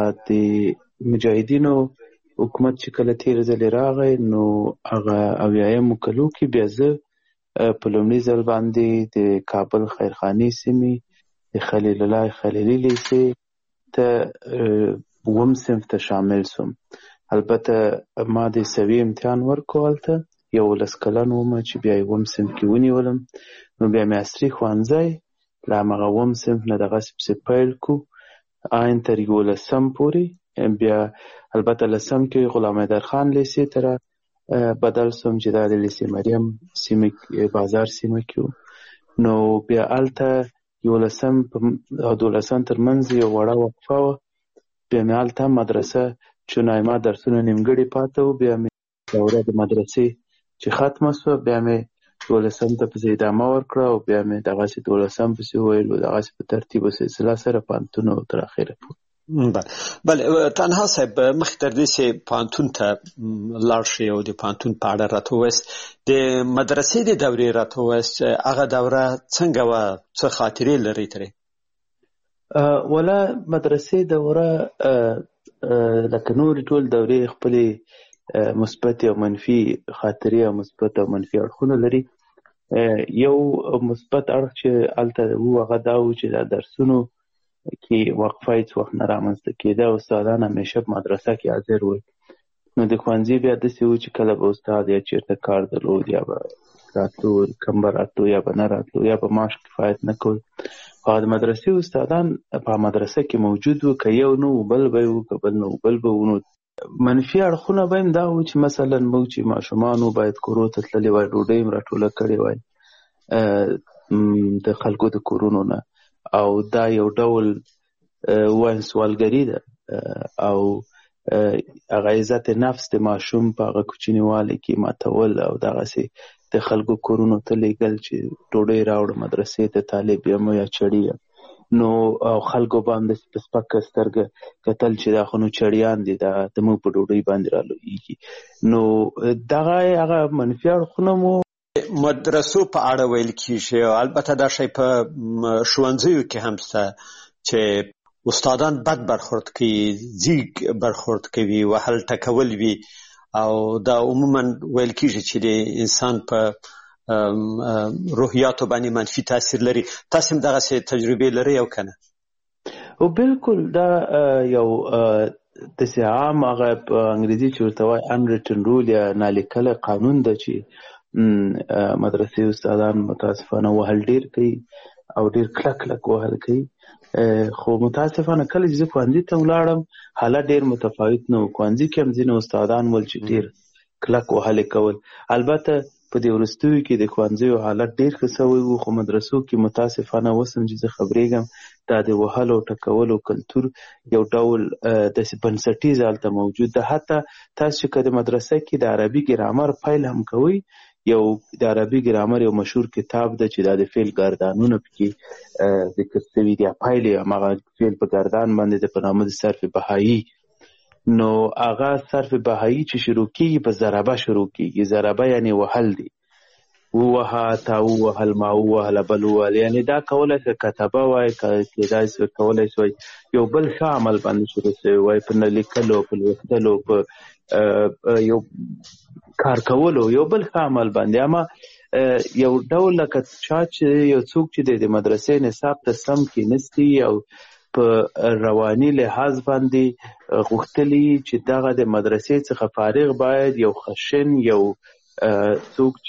Speaker 24: د مجاهدینو حکومت چې کله تیر ځلې راغی نو هغه اویایمو کلو کې بیا زه په لومړي ځل باندې د کابل خیرخانې سیمې د خلیل الله خلیلي لیسې ته اووم صنف ته شامل سوم. البته ما د سوي امتحان ورکو هلته یولس کلن ومه چې بیا اووم صنف کې ونیولم. نو بیا مې عصري ښوونځی له همغه اووم صنف نه دغسې پسې پیل کو آین تر یولسم پورې. بیا البته لسم کې غلام حیدرخان لیسې ته را بدل سوم چې دا د لیسې مریم سیمه بازار سیمه کې و. نو بیا هلته یولسم او دولسم تر منځ یو وړه وقفه وه. بیا مې هلته مدرسه چونایما درسونه نیمګړي پاته و. بیا مې دوره د مدرسې چې ختمه سوه بیا مې دولسم ته پسې ادامه ورکړه او بیا مې دغسې دولسم پسې وویل و دغسې په ترتیب و سلسله سره پوهنتون او تر اخره پورې.
Speaker 23: بله تنها صاحب، مخکې تر دې چې پوهنتون ته لاړ شئ او د پوهنتون په اړه راته ووایاست، د مدرسې د دورې راته ووایاست، هغه دوره څنګه وه؟ څه خاطرې لرئ ترې؟
Speaker 24: ولا مدرسې دوره لکه نورې ټول دورې خپلې مثبت او منفي خاطرې او مثبت او منفي اړخونه لري. یو مثبت اړخ چې هلته و هغه دا و چې دا درسونو کې وقفه هېڅ وخت نه رامنځته کېده. استادان همیشه په مدرسه کې حاضر ول. نو د ښوونځي بیا داسې و چې کله به استاد یا چېرته کار درلود یا به راتلو، کم به راتلو یا به نه راتلو یا به معاش کفایت نه کول. او د مدرسې استادان په مدرسه کې موجود و، که یو نه و بل به و، که بل نه و بل به و. نو منفي اړخونه به هم دا و چې مثلا موږ چې ماشومانو باید کورو ته تللي وای، ډوډۍ هم راټوله کړې وای د خلکو د کورونو نه، او دا یو ډول وایم سوالګري ده او هغه عزت نفس د ماشوم په هغه کوچنیوالي کې ماتول او دغسې د خلکو کورونو ته لیږل چې ډوډۍ راوړه مدرسې ته، طالب یم یا چړي یم. نو خلکو باندې په سپکه سترګه کتل چې دا خو نو چړیان دي، دا زموږ په ډوډۍ باندې رالویږي. نو دغه هغه منفي اړخونه مو
Speaker 23: مدرسو په اړه ویل کېږي. البته دا شی په ښوونځیو کې هم شته چې استادان بد برخورد کوي، ځیږ برخورد کوي، وهل ټکول وي، او دا عموما ویل کېږي چې د انسان په روحیاتو باندې منفي تاثیر لري. تاسو هم دغسې تجربې لرئ او که نه؟
Speaker 24: او بالکل دا یو داسې عام هغه په انګریزي چې ورته وایي unwritten rule یا نالیکلی قانون ده چې مدرسې استادان متاسفانه وهل ډېر کوي او ډېر کلک کلک وهل کوي. خو متاسفانه کله چې زه ښوونځي ته ولاړم حالت ډېر متفاوت نه و. ښوونځي کې هم ځینې استادان ول چې ډېر کلک وهلې کول. البته په دې وروستیو کې د ښوونځیو حالت ډېر ښه سوی و، خو مدرسو کې متاسفانه اوس هم چې زه خبرېږم دا د وهلو او ټکولو کلتور یو ډول داسې بنسټیز هلته موجود ده. حتی تاسو چې که د مدرسه کې د عربي ګرامر پیل هم کوئ، یو د عربي ګرامر یو مشهور کتاب ده چې دا د فعل ګردانونه پکې ذکر شوي دي. پیل یې هماغه فعل په ګردان باندې د په نامه د صرف بهایي. نو هغه صرف بهایي چې شروع کېږي په ضربه شروع کېږي. ضربه یعنې وهل دی. ووهه، تا ووهل، ما ووهله، بل ووهل. یعنې دا کولی شي کتبه وایي، کېدای شي کولی شي یو بل ښه عمل باندې شروع شوی وایي، په نه لیکلو، په لوستلو، په یو کار کولو، یو بل ښه عمل باندې. اما یو ډول لکه چا چې یو څوک چې د مدرسې نصاب ته سم کېنستی او په رواني لحاظ باندې غوښتلي چې دغه د مدرسې څخه فارغ باید یو خشن یو څوک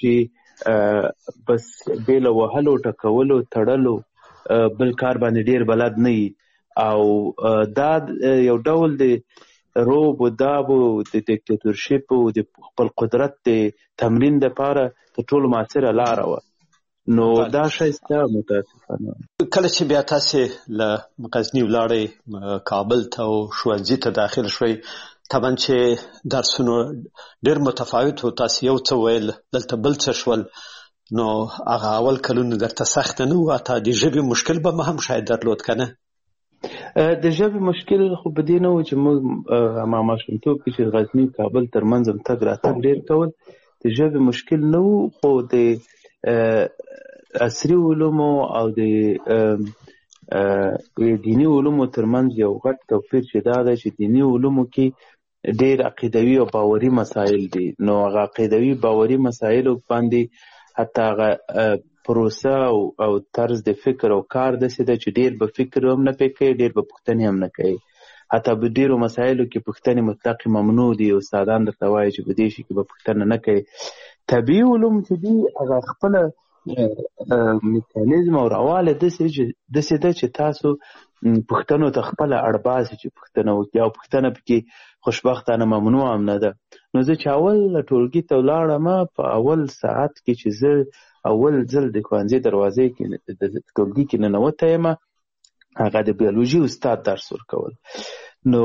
Speaker 24: چې بس بې له وهلو ټکولو تړلو بل کار باندې ډېر بلد نه وي. او دا یو ډول د روب و داب و د دیکتاتورشپ و د خپل قدرت د تمرین دپاره تر ټولو مؤثره لاره وه. نو دا شی سته متاسفانه.
Speaker 23: کله چې بیا تاسې له غزني ولاړئ کابل ته او ښوونځي ته داخل شوئ، طبعا چې درسونه ډېر متفاوت و، تاسې یو څه ویل، دلته بل څه شول. نو هغه اول کلونه درته سخته نه وه؟ حتی د ژبې مشکل به هم شاید درلود که نه؟
Speaker 24: د ژبې مشکل خو په دې نه و چې موږ ما ماشومتوب کې چې غزني کابل ترمنځ هم تګ راتګ ډېر کول، د ژبې مشکل نه و. خو د عصري علومو او د دینی علومو ترمنځ یو غټ توپیر چې دا ده چې دینی علومو کې ډېر عقیدوي او باوري مسایل دي. نو هغه عقیدوي باوري مسایلو باندې حتی هغه پروسه او طرز د فکر او کار داسې ده چې ډېر به فکر هم نه پې کوي، ډېر به پوښتنې هم نه کوي. حتی په ډېرو مسایلو کې پوښتنې مطلق ممنوع دي. استادان درته وایي چې په دې شي کې به پوښتنه نه کوي. طبیعي علوم چې دي هغه خپله میکانیزم او رواله داسې ده چې تاسو پوښتنو ته خپله اړ باسي چې پوښتنه وکړي، او پوښتنه پکې خوشبختانه ممنوع هم نه ده. نو زه چې اول ټولګي ته ولاړم، په اول ساعت کې چې زه اول ځل د ښوونځي دروازې کې د ټولګي کې ننوتی یم، هغه د بیولوژي استاد درس ورکول. نو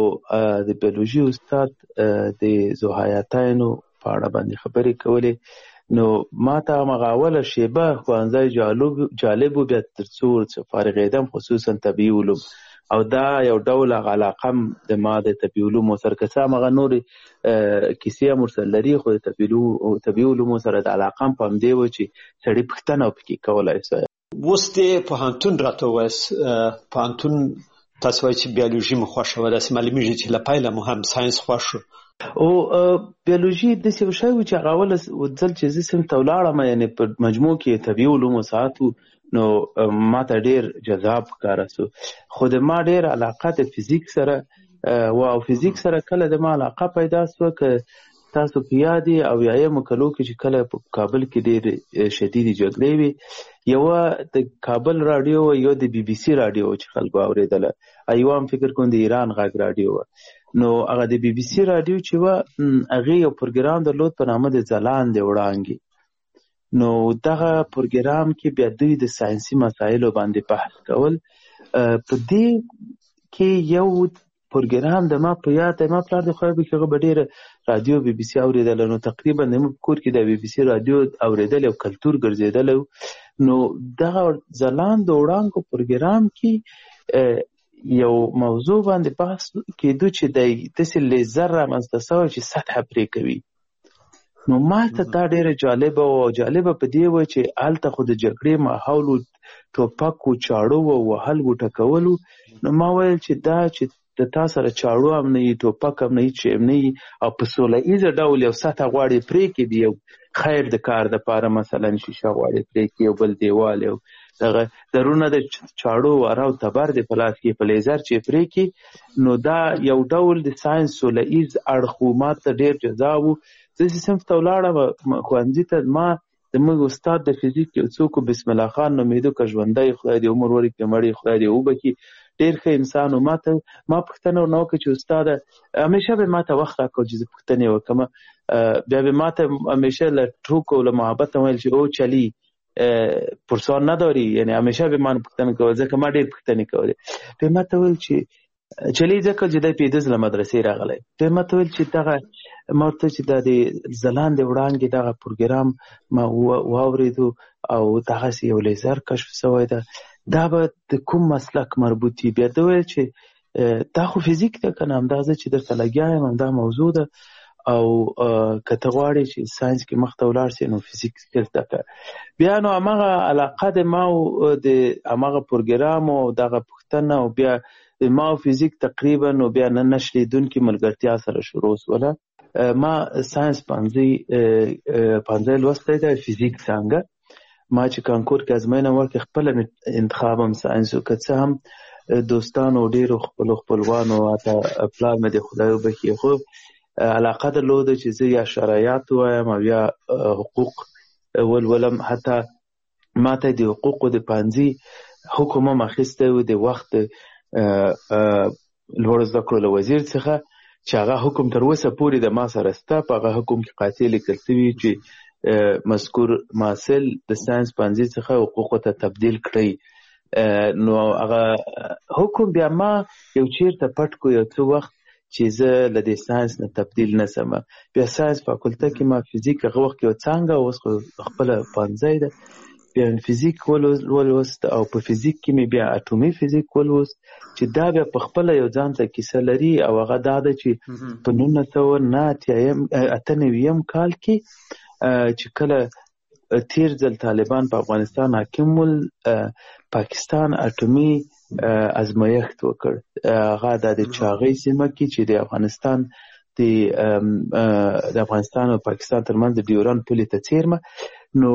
Speaker 24: د بیولوژي استاد د ذوحیاتینو په اړه باندې خبرې کولې. نو ما ته همغه اوله شیبه ښوونځی جالب و، بیا تر څو فارغېدم خصوصا طبیعي علوم، او دا یو ډول هغه علاقه هم د ما د طبیعي علومو سره، که څه همغه نورې کیسې هم ورسره لري، خو د طبیعي علومو سره د علاقه هم په همدې وه چې سړي پوښتنه پکې کولی شوی.
Speaker 23: اوس د پوهنتون راته ووایاست، پوهنتون تاسو وایئ چې بیولوژي مو خوښه وه، داسې معلومېږي چې له پیله مو هم ساینس خوښ و.
Speaker 24: او بیولوژي داسې یو شی و چې هغه اوله ځل چې زه صنف ته ولاړم، یعنې په مجموع کې طبیعي علومو ساعت و، نو ما ته ډېر جذاب ښکاره سو. خو د ما ډېر علاقه د فزیک سره و، او فزیک سره کله د ما علاقه پیدا سوه، که تاسو په یاد یې اویایمو کلو کې چې کله په کابل کې ډېرې شدیدې جګړې وې، یوه د کابل راډیو وه، یو د بي بي سي راډیو وه چې خلکو اورېدله، یوه هم فکر کوم د ایران غږ راډیو وه. نو هغه د بي بي سي راډیو چې وه، هغې یو پروګرام درلود په نامه د ځلاندې وړانګې. نو دغه پروګرام کې بیا دوی د ساینسي مسایلو باندې بحث کول. په دې کې یو پروګرام د ما په یاد دی، ما پلار د خدای پکې هغه به ډېره رادیو بي بي سي اورېدله. نو تقریبا زموږ په کور کې د بي بي سي رادیو اورېدل یو کلتور ګرځېدلی و. نو دغه ځلاند وړانګو پروګرام کې یو موضوع باندې بحث کېدو چې د داسې لیزر رامنځته سوی چې سطحه پرې کوي. نو ما ته دا ډېره جالبه وه، او جالبه په دې وه چې هلته خو د جګړې ماحول و، ټوپک و، چاړو و، وهل و، ټکول و. نو ما ویل چې دا چې د تا سره چاړو هم نه وي، ټوپک هم نه وي، چې هم نه وي، او په سوله ایزه ډول یو سطحه غواړې پرې کړي، د یو خیر د کار دپاره، مثلا شیشه غواړې پرې کړي، یو بل دیوال، یو دغه درونه د چاړو واره او تبر د په لاس کې په لیزر چې پرې کې نو دا یو ډول د ساينس سولهییز اړخ ما ته ډېر جذاب و. زه صنف ته ولاړم ښوونځي ته، ما د موږ استاد د فزیک یو څوک بسم الله خان نومېده، که ژوندی خدای دې عمر ورکړي، مړی خدای دې وبخي، ډېر ښه انسان و. ما ته ما پوښتنه ورنه وکړه چې استاده همیشه به ما ته وخت راکړ چې زه پوښتنې وکړم، بیا به ما ته همیشه له ټوکو او له محبت ویل چې او چلی پرسان نداری، یعنی همیشه به ما پوښتنه کول ځکه ما ډېر پوښتنې کولې. بیا ما ته ویل چې چلی ځکه چې دی پیدز له مدرسې راغلی. بیا ما ته ویل چې دغه ما ورته چې دا د ځلانده وړانګې دغه پروګرام ما واورېدو او دغسې یو لیزر کشف شوی ده، دا به د کوم مسلک مربوط وي؟ بیا ده ویل چې دا خو فزیک ده که نه، همدغه زه چې درته لګیا یم همدا موضوع ده، او که ته غواړې چې ساینس کې مخته ولاړ سې نو فزیک زده کړه. بیا نو همغه علاقه د ما او د همغه پروګرام او دغه پوښتنه او بیا د ما او فزیک تقریبا نو بیا نه نشلیدونکې ملګرتیا سره شروع شوله. ما ساینس پنځه پنځه لوستی دی، فزیک څنګه ما چې کانکور کې ازموینه ورکړې خپله انتخاب هم ساینس و، که څه هم دوستانو ډېرو خپلو خپلوانو حتی پلار مې د خدای وبخي خو علاقه درلوده چې زه یا شرایط وایم او یا حقوق ولولم. حتی ما ته د حقوقو د پنځه حکم هم اخیستی و د وخت لوړو زده کړو له وزیر څخه، چې هغه حکم تر اوسه پورې د ما سره شته. په هغه حکم کې قاطع لیکل شوي چې مذکور محصل د ساینس پنځه څخه حقوقو ته تبدیل کړئ. نو هغه حکم بیا ما یو چیرته پټ کو یو څه وخت چې زه له دې ساینس نه تبدیل نه سم. بیا ساینس فاکولته کې ما فزیک هغه وخت کې یو څانګه اوس خو خپله پنځه ده، بیا فزیک ولوست او په فزیک کې مې بیا اټومي فزیک ولوست چې دا بیا په خپله یو ځان ته کیسه لري. او هغه دا ده چې په نولس سوه نه اته نوي کال کې چې کله تیر ځل طالبان په افغانستان حاکم ول، پاکستان اټومي ازمایښت وکړ. هغه د چاغۍ سیمه کې چې د افغانستان د افغانستان او پاکستان ترمنځ د ډیورند پولې ته څیرمه. نو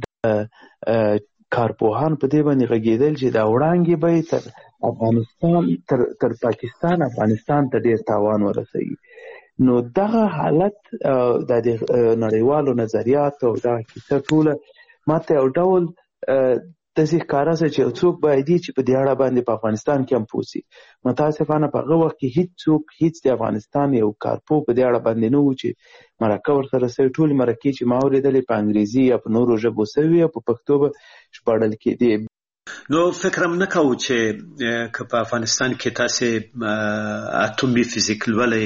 Speaker 24: کارپوهان په دې باندې غږېدل چې دا وړانګې به تر افغانستان تر تر پاکستان افغانستان ته ډېر تاوان ورسوي. نو دغه حالت د نړیوالو نظریاتو او دغه کیسه ټوله ما ته یو ډول داسې ښکاره شوه چې یو څوک باید چې په دې اړه باندې په افغانستان کې هم پوه شي. متاسفانه په هغه وخت کې هېڅ څوک هېڅ د افغانستان یو کارپو په دې اړه باندې نه و چې مرکه ورسره شوې. ټولې مرکې چې ما اورېدلې په انګریزي یا په نورو ژبو شوې او په پښتو به ژباړل کېدې.
Speaker 23: نو فکر هم نه کوو چې که په افغانستان کې تاسې اټومي فزیک لولئ،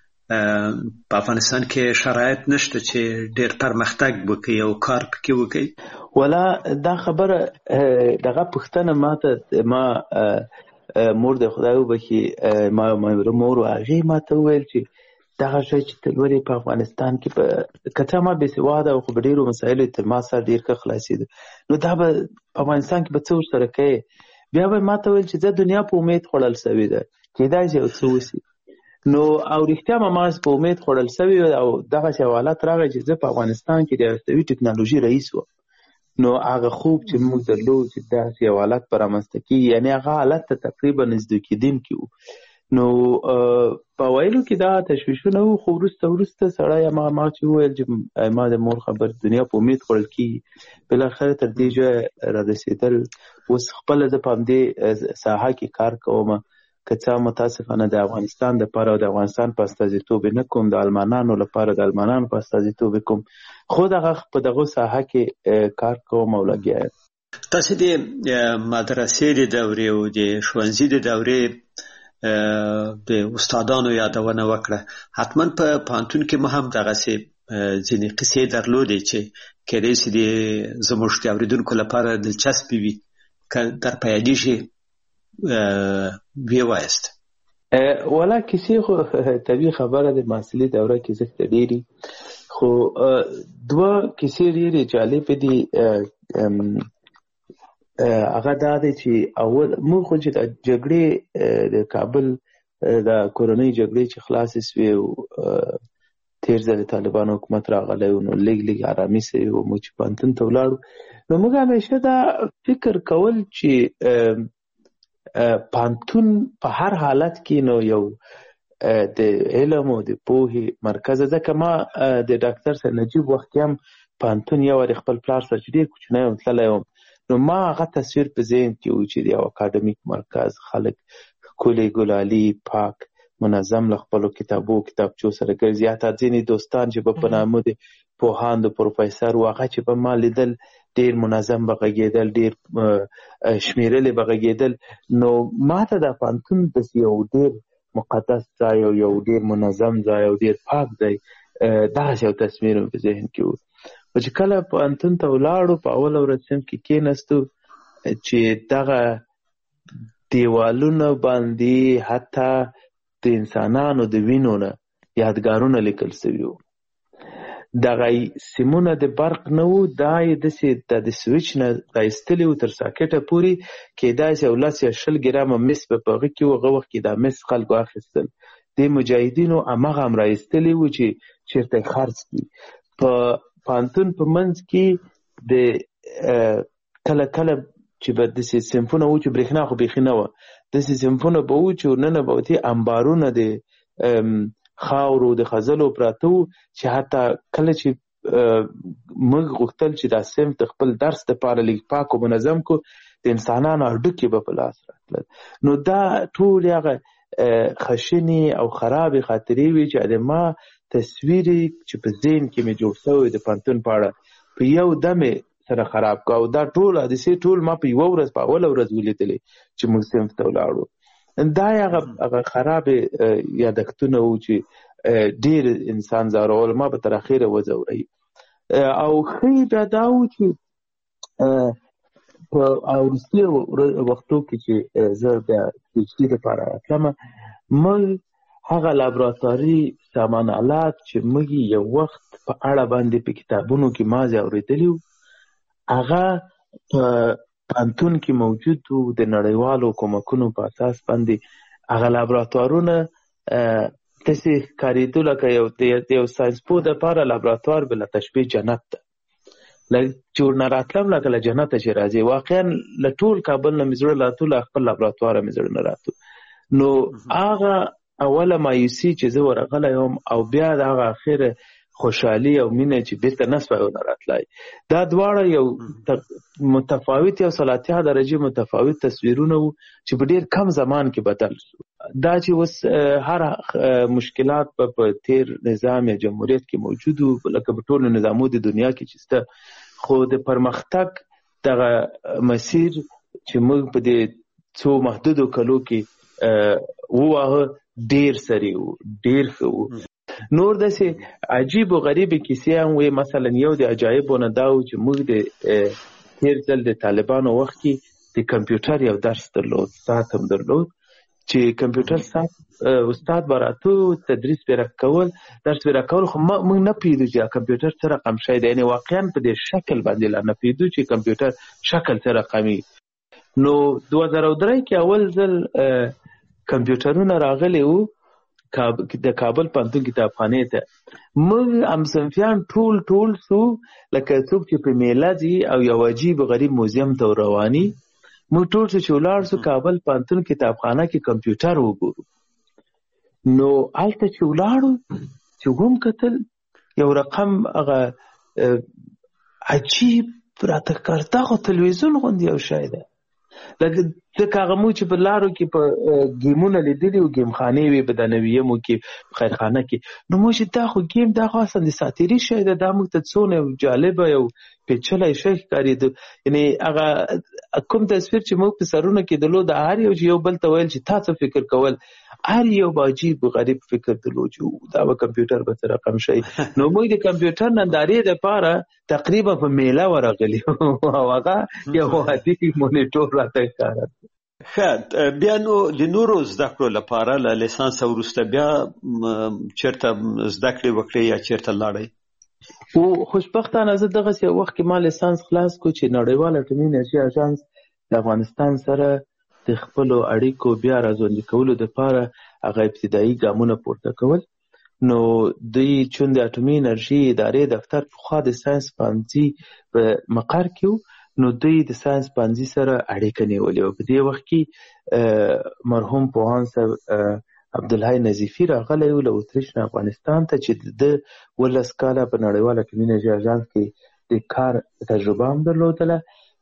Speaker 23: په افغانستان کې شرایط نشته چې ډېر پرمختګ وکړي او کار پکې وکړي؟
Speaker 24: ولا دا خبره دغه پوښتنه ما ته ما مور د خدای وبخي ما مور او هغې ما ته وویل چې دغه شی چې ته لولې په افغانستان کې په که څه ما بېسواده او خو په ډېرو مسایلو تر ما سره ډېر ښه خلاصېده، نو دا به په افغانستان کې به څه ورسره کوې؟ بیا به ما ته ویل چې زه دنیا په امید خوړل شوې ده، کېدای شي یو څه وشي. نو او رښتیا به ما په امید خوړل شوي او دغسې یو حالت راغی چې زه په افغانستان کې د هستوي ټکنالوژي رئیس وم. نو هغه خوب چې موږ درلود چې داسې یو حالت به رامنځته کېږي، یعنې هغه حالت ته تقریبا نږدې کېدونکي وو. نو په اوایلو کې دا تشویشونه وو، خو وروسته وروسته سړی هماغه ما چې وویل چې ما د مور خبر دنیا په امید خوړل کېږي، بالاخره تر دې ځایه رارسېدل. اوس خپله زه په همدې ساحه کې کار کوم، که څه متاسفانه د افغانستان دپاره او د افغانستان په استازیتوب نه کوم، د المانانو لپاره د المانانو په استازیتوب کوم، خو دغه په دغه ساحه کې کار کوم او لګیا یم.
Speaker 23: تاسې د مدرسې د دورې او د ښوونځي د دورې د استادانو یادونه وکړه. حتما په پوهنتون کې مو هم دغسې ځینې قصې درلودې چې کېدای شي زموږ د اورېدونکو لپاره دلچسپې وي، که در په یادېږي ویې وایست؟
Speaker 24: والا کیسې خو طبیعي خبره د محصلي دوره کې زښته ډېرې، خو دوه کیسې ډېرې جالبې دي. هغه دا دی چې اول موږ خو چې د جګړې د کابل د کورنۍ جګړې چې خلاصې سوې تیر ځل طالبان حکومت راغلی و نو لږ لږ آرامي سوي و، موږ چې پوهنتون ته ولاړو نو موږ همیشه دا فکر کول چې پوهنتون په هر حالت کې نو یو د علم او د پوهې مرکز. ځکه ما د ډاکټر سید نجیب وخت کې هم پوهنتون یو وارې خپل پلار سره چې ډېر کوچنی وم تللی وم، نو ما هغه تصویر په ذهن کې و چې د یو اکاډمیک مرکز، خلک ښکلي ګلالي پاک منظم له خپلو کتابو کتابچو سره ګرځي. حتی ځینې دوستان چې به په نامه د پوهاند و پروفیسر و هغه چې به ما لیدل ډېر منظم به غږېدل، ډېر شمېرلې به غږېدل. نو ما ته دا پوهنتون داسې یو ډېر مقدس ځای او یو ډېر منظم ځای او ډېر پاک ځای دغسې یو تصویر مې په ذهن کې و. خو چې کله پوهنتون ته ولاړو په اوله ورځ صنف کې کېناستو چې دغه دیوالونه باندې حتی د انسانانو د وینو نه یادګارونه لیکل سوي وو. دغه سیمونه د برق نه وو، دا یې داسې د سویچ نه رایستلي وو تر ساکټه پورې، کېدای سي یو لس یا شل ګرامه مس به په هغه کې وو. هغه وخت کې دا مس خلکو اخیستل، دې مجاهدینو هماغه هم رایستلي وو چې چېرته یې خرڅ کړي. په پوهنتون په منځ کې د کله کله چې به داسې صنفونه وو چې برېښنا خو بیخي نه وه، داسې صنفونه به وو چې ورننه به ورته انبارونه د خاورو د خځلو پراته وو چې حتی کله چې موږ غوښتل چې دا صنف د خپل درس دپاره لږ پاک و منظم کو، د انسانانو هډوکي به په لاس راتلل. نو دا ټولې هغه خشنې او خرابې خاطرې وې چې د ما تصویر چې په ذهن کې مې جوړ شوی د پوهنتون په اړه په یو دم سره خراب کا. او دا ټول حادثې ټول ما په یوه ورځ په اوله ورځ ولیدلې چې موږ صنف ته ولاړو. دا هغه خرابې یادښتونه وو چې ډېر انسان ځورول، ما به تر اخره وځوروي. او ښه بیا دا و چې په وروستي وختو کې چې زه بیا پي ایچ ډي لپاره راتلمه، موږ هغه لابراتواري سامان آلات چې موږ یو وخت په اړه باندې په کتابونو کې مازې اورېدلي وو، هغه په پوهنتون کې موجود وو. د نړیوالو کومکونو په اساس باندې هغه لابراتوارونه داسې ښکارېدو لکه یو د یو ساینسپوه دپاره لابراتوار بله تشبیه جنت ده. چې ورنه راتلم لکه له جنته چې راځي. واقعا له ټول کابل نه مې زړه راتو، له خپل لابراتواره مې زړه نه راتو. نو هغه اوله مایوسي چې زه ورغلی وم او بیا د هغه اخره خوشحالي او مینه چې بیرته نه سوی ونه راتلی، دا دواړه یو متفاوت یو سلاتیا درجې متفاوت تصویرونه وو چې په ډېر کم زمان کې بدل شو. دا چې اوس هر مشکلات په تیر نظام یا جمهوریت کې موجود وو، لکه په ټولو نظامو د دنیا کې چې شته، خو د پرمختګ دغه مسیر چې موږ په دې څو محدودو کلو کې وواهه ډېر سریع وو، ډېر ښه وو. نور داسې عجیب و غریبې کیسې هم وې. مثلا یو د عجایبو نه دا و چې موږ د تېر ځل د طالبانو وخت کې د کمپیوټر یو درس درلود، ساعت هم درلود، چې کمپیوټر ساعت استاد به راتو تدریس پې راکول، درس پې راکول، خو موږ نه پوهېدو چې کمپیوټر څه رقم شی دی. یعنې واقعا په دې شکل باندې لا نه پوهېدو چې کمپیوټر شکل څه رقمي. نو دوه زره او درې کې اول ځل کمپیوټرونه راغلي وو د کابل پوهنتون کتابخانې ته. موږ همصنفیان ټول ټول سو لکه څوک چې په میله ځي او یو عجیب غریب موزیم ته رواني. موږ ټول چې ولاړ سو کابل پوهنتون کتابخانه کې کمپیوټر وګورو. نو هلته چې ولاړو چې هم کتل یو رقم هغه عجیب راته ښکار، دغه تلویزیون غوندې یو شی دی. لکه ځکه هغه موږ چې په لارو کې په ګیمونه لیدلي وو، ګیم خانې وې په دنویمو کې، په خیرخانه کې. نو موږ چې دا خو ګیم دا خو اصلا د ساتیري شی دی، دا موږ ته څونه جالبه یو پیچلی شی ښکارېده. یعنې هغه کوم تصویر چې موږ په سرونه کې درلود، هر یو چې یو بل ته ویل چې تا څه فکر کول، هر یو به عجیب غریب فکر درلود چې دا به کمپیوټر به څه رقم شی. نو موږ د کمپیوټر نندارې دپاره تقریبا په میله ورغلي او هغه یو عادي مونیټور راته ښکاره.
Speaker 23: ښه، بیا نو د نورو زده کړو لپاره له لیسانس وروسته بیا چېرته زده کړې وکړې یا چېرته لاړئ؟
Speaker 24: خو خوشبختانه زه دغسې یو وخت کې ما لیسانس خلاص کړو چې نړیوال اټومي انرژي اژانس د افغانستان سره د خپلو اړیکو بیا راژوندي کولو دپاره هغه ابتدایي ګامونه پورته کول. نو دوی چون د اټومي انرژي ادارې دفتر پخوا د ساينس پوهنځي په مقر کې نو دوی د ساينس پوهنځي سره اړیکه نیولې وه. په دې وخت کې مرحوم پوهاند صاحب عبدالحی نظیفي راغلی و له اتریش نه افغانستان ته چې د ولس کاله په نړیواله اټومي انرژي اژانس کې د کار تجربه هم درلودله.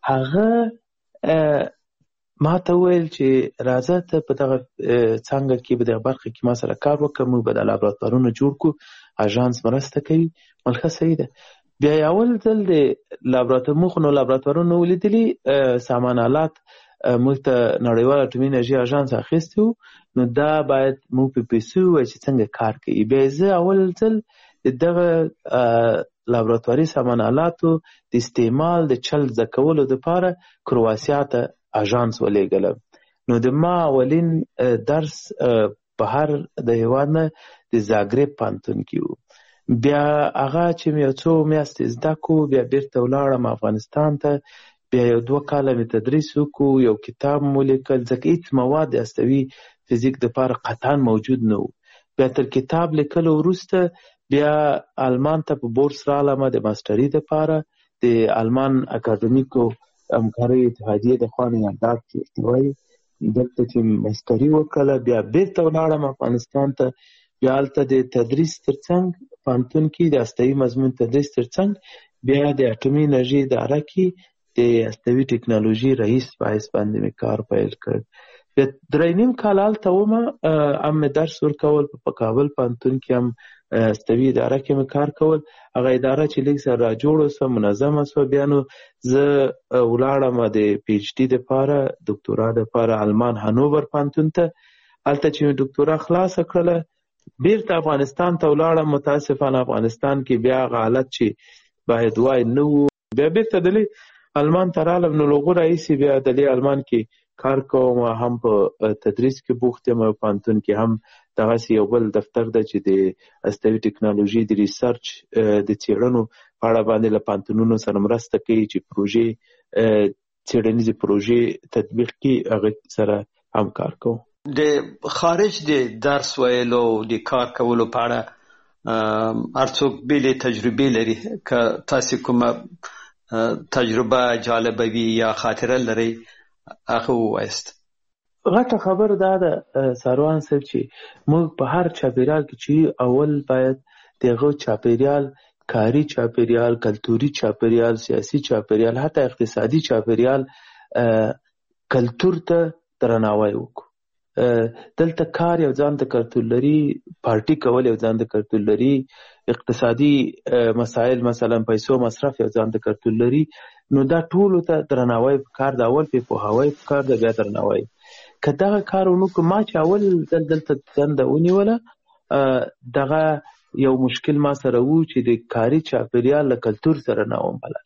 Speaker 24: هغه ما ته وویل چې راځه ته په دغه څانګه کې په دغه برخه کې ما سره کار وکړه، موږ به د لابراتوارونو جوړ کړو، اژانس مرسته کوي. ملکه صحیح ده. بیا یې اول ځل د لابراتوار موږ نو لابراتوارونه ولیدلي، سامان آلات موږ ته نړیوال اټومي انرژي اژانس اخیستی و، نو دا باید موږ په پیسو ووایو چې څنګه کار کوي. بیا زه اول ځل د دغه لابراتواري سامان آلاتو د استعمال د چل زده کولو دپاره کرواسیا ته اژانس ولېږلم. نو د ما اولین درس بهر د هېواد نه د زاګرب پوهنتون کې و. بیا هغه چې مې یو څو میاشتې زده کړو، بیا بیرته ولاړم افغانستان ته. بیا یو دوه کاله مې تدریس وکړو، یو کتاب مو لیکل، ځکه هېڅ مواد د هستوي فزیک دپاره قطعا موجود نه و. بیا تر کتاب لیکلو وروسته بیا آلمان ته په بورس رالم د ماسټري دپاره. د آلمان اکاډمیکو همکارۍ اتحادیې د خوا نه یاداښت چې وایي دلته چې ماسټري وکړله، بیا بیرته ولاړم افغانستان ته. بیا هلته د تدریس تر څنګ پوهنتون کې د هستوي مضمون تدریس تر څنګ بیا د اټومي انرژي اداره کې د هستوي ټکنالوژي رئیس باعث باندې مې کار پیل کړ. بیا درې نیم کال هلته ومه، هم مې درس ورکول په کابل پوهنتون کې، هم هستوي اداره کې مې کار کول. هغه اداره چې لږ سره را جوړه سوه، منظمه سوه. بیا نو زه ولاړم د پی ایچ ډي دپاره، دکتورا دپاره آلمان هانوور پوهنتون ته. هلته چې مې دکتورا خلاصه کړله بیرته افغانستان ته ولاړم. متاسفانه افغانستان کې بیا هغه حالت چې باید وای نه و. بیا بیرته دلې آلمان ته رالم. نو له هغو راهیسې بیا دلې آلمان کې کار کوم، هم په تدریس کې بوخت یم، او پوهنتون کې هم دغسې یو بل دفتر ده چې د هستوي ټکنالوژي د ریسرچ د څېړنو په اړه باندې له پوهنتونونو سره مرسته کوي چې پروژې څېړنیزې پروژې تطبیق کړي، هغه سره هم کار کوم.
Speaker 23: د خارج د درس ویلو د کار کولو په اړه هر څوک بېلې تجربې لري. که تاسې کومه تجربه جالبه وي یا خاطره لرئ هغه ووایاست.
Speaker 24: غټه خبر دا ده ساروان صاحب چې موږ په هر چاپیریال کې چې اول باید دغه چاپیریال، کاري چاپیریال، کلتوري چاپیریال، سیاسي چاپیریال، حتی اقتصادي چاپیریال، کلتور ته درناوی وکړو. دلته کار یو ځان ته کلتور لري، پارټي کول یو ځان ته کلتور لري، اقتصادي مسایل مثلا پیسو مصرف یو ځان ته کلتور لري. نو دا ټولو ته درناوی پکار ده. اول پې پوهاوی پکار ده، بیا درناوی. که دغه کار ونه کړو، ما چې اول دل دلته دنده ونیوله، دغه یو مشکل ما سره و چې د کاري چاپیریال له کلتور سره نه وم بلد.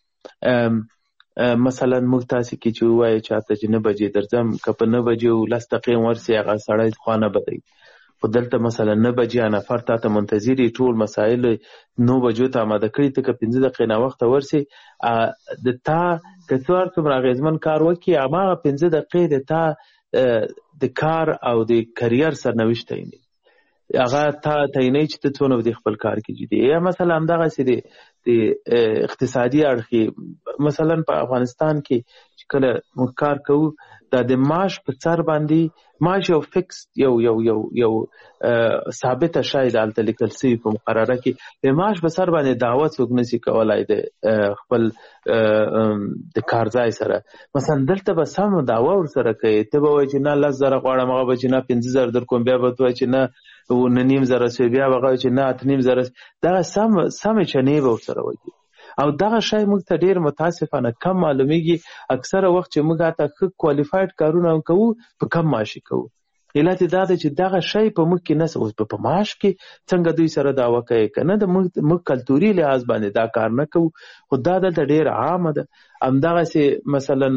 Speaker 24: مثلا موږ تاسې کې چې ووایو چاته چې نه بجې درځم، که په نه بجې لس دقیقې ورسې هغه سړی خوا نه بدوي. خو دلته مثلا نه بجې نفر تا ته منتظر یي، ټول مسایل نو بجو ته اماده کړي، ته که پنځه دقیقې ناوخته ورسې د تا که څو هر څومره اغېزمن کار وکړي، هماغه پنځه دقیقې د تا د کار او د کریر سرنوشت تعینوي. هغه تا تعینوي چې ته څونه په خپل کار کې جدي. یا مثلا همدغسې د اقتصادي اړخ، مثلا په افغانستان کې چې کله موږ کار کوو، دا د معاش په سر باندې معاش یو فکس یو یو یو یو ثابته شی ده هلته لیکل سوي په مقرره کې. د معاش په سر باندې دعوه څوک نشي کولی د خپل د کار ځای سره. مثلا دلته به سم دعوه ورسره کوي، ته به وایي چې نه لس زره غواړم، هغه به چې نه پنځه زره در کوم، بیا به ته وایي چې نه نه نیم زره سوی، بیا به هغه وایي چې نه اته نیم زره. دغه سم سمې چنې به ورسره وایي. او دغه شی موږ ته ډېر متاسفانه کم معلومیږي. اکثره وخت چې موږ حتی ښه کوالیفاید کارونه هم کوو، په کم معاشي کوو. علت یې دا دی چې دغه شی په موږ کې نشته. اوس په معاش کې څنګه دوی سره دعوه کوي که نه، د موږ کلتوري لحاظ باندې دا کار نه کوو، خو دا دلته ډېره عامه ده. همدغسې مثلا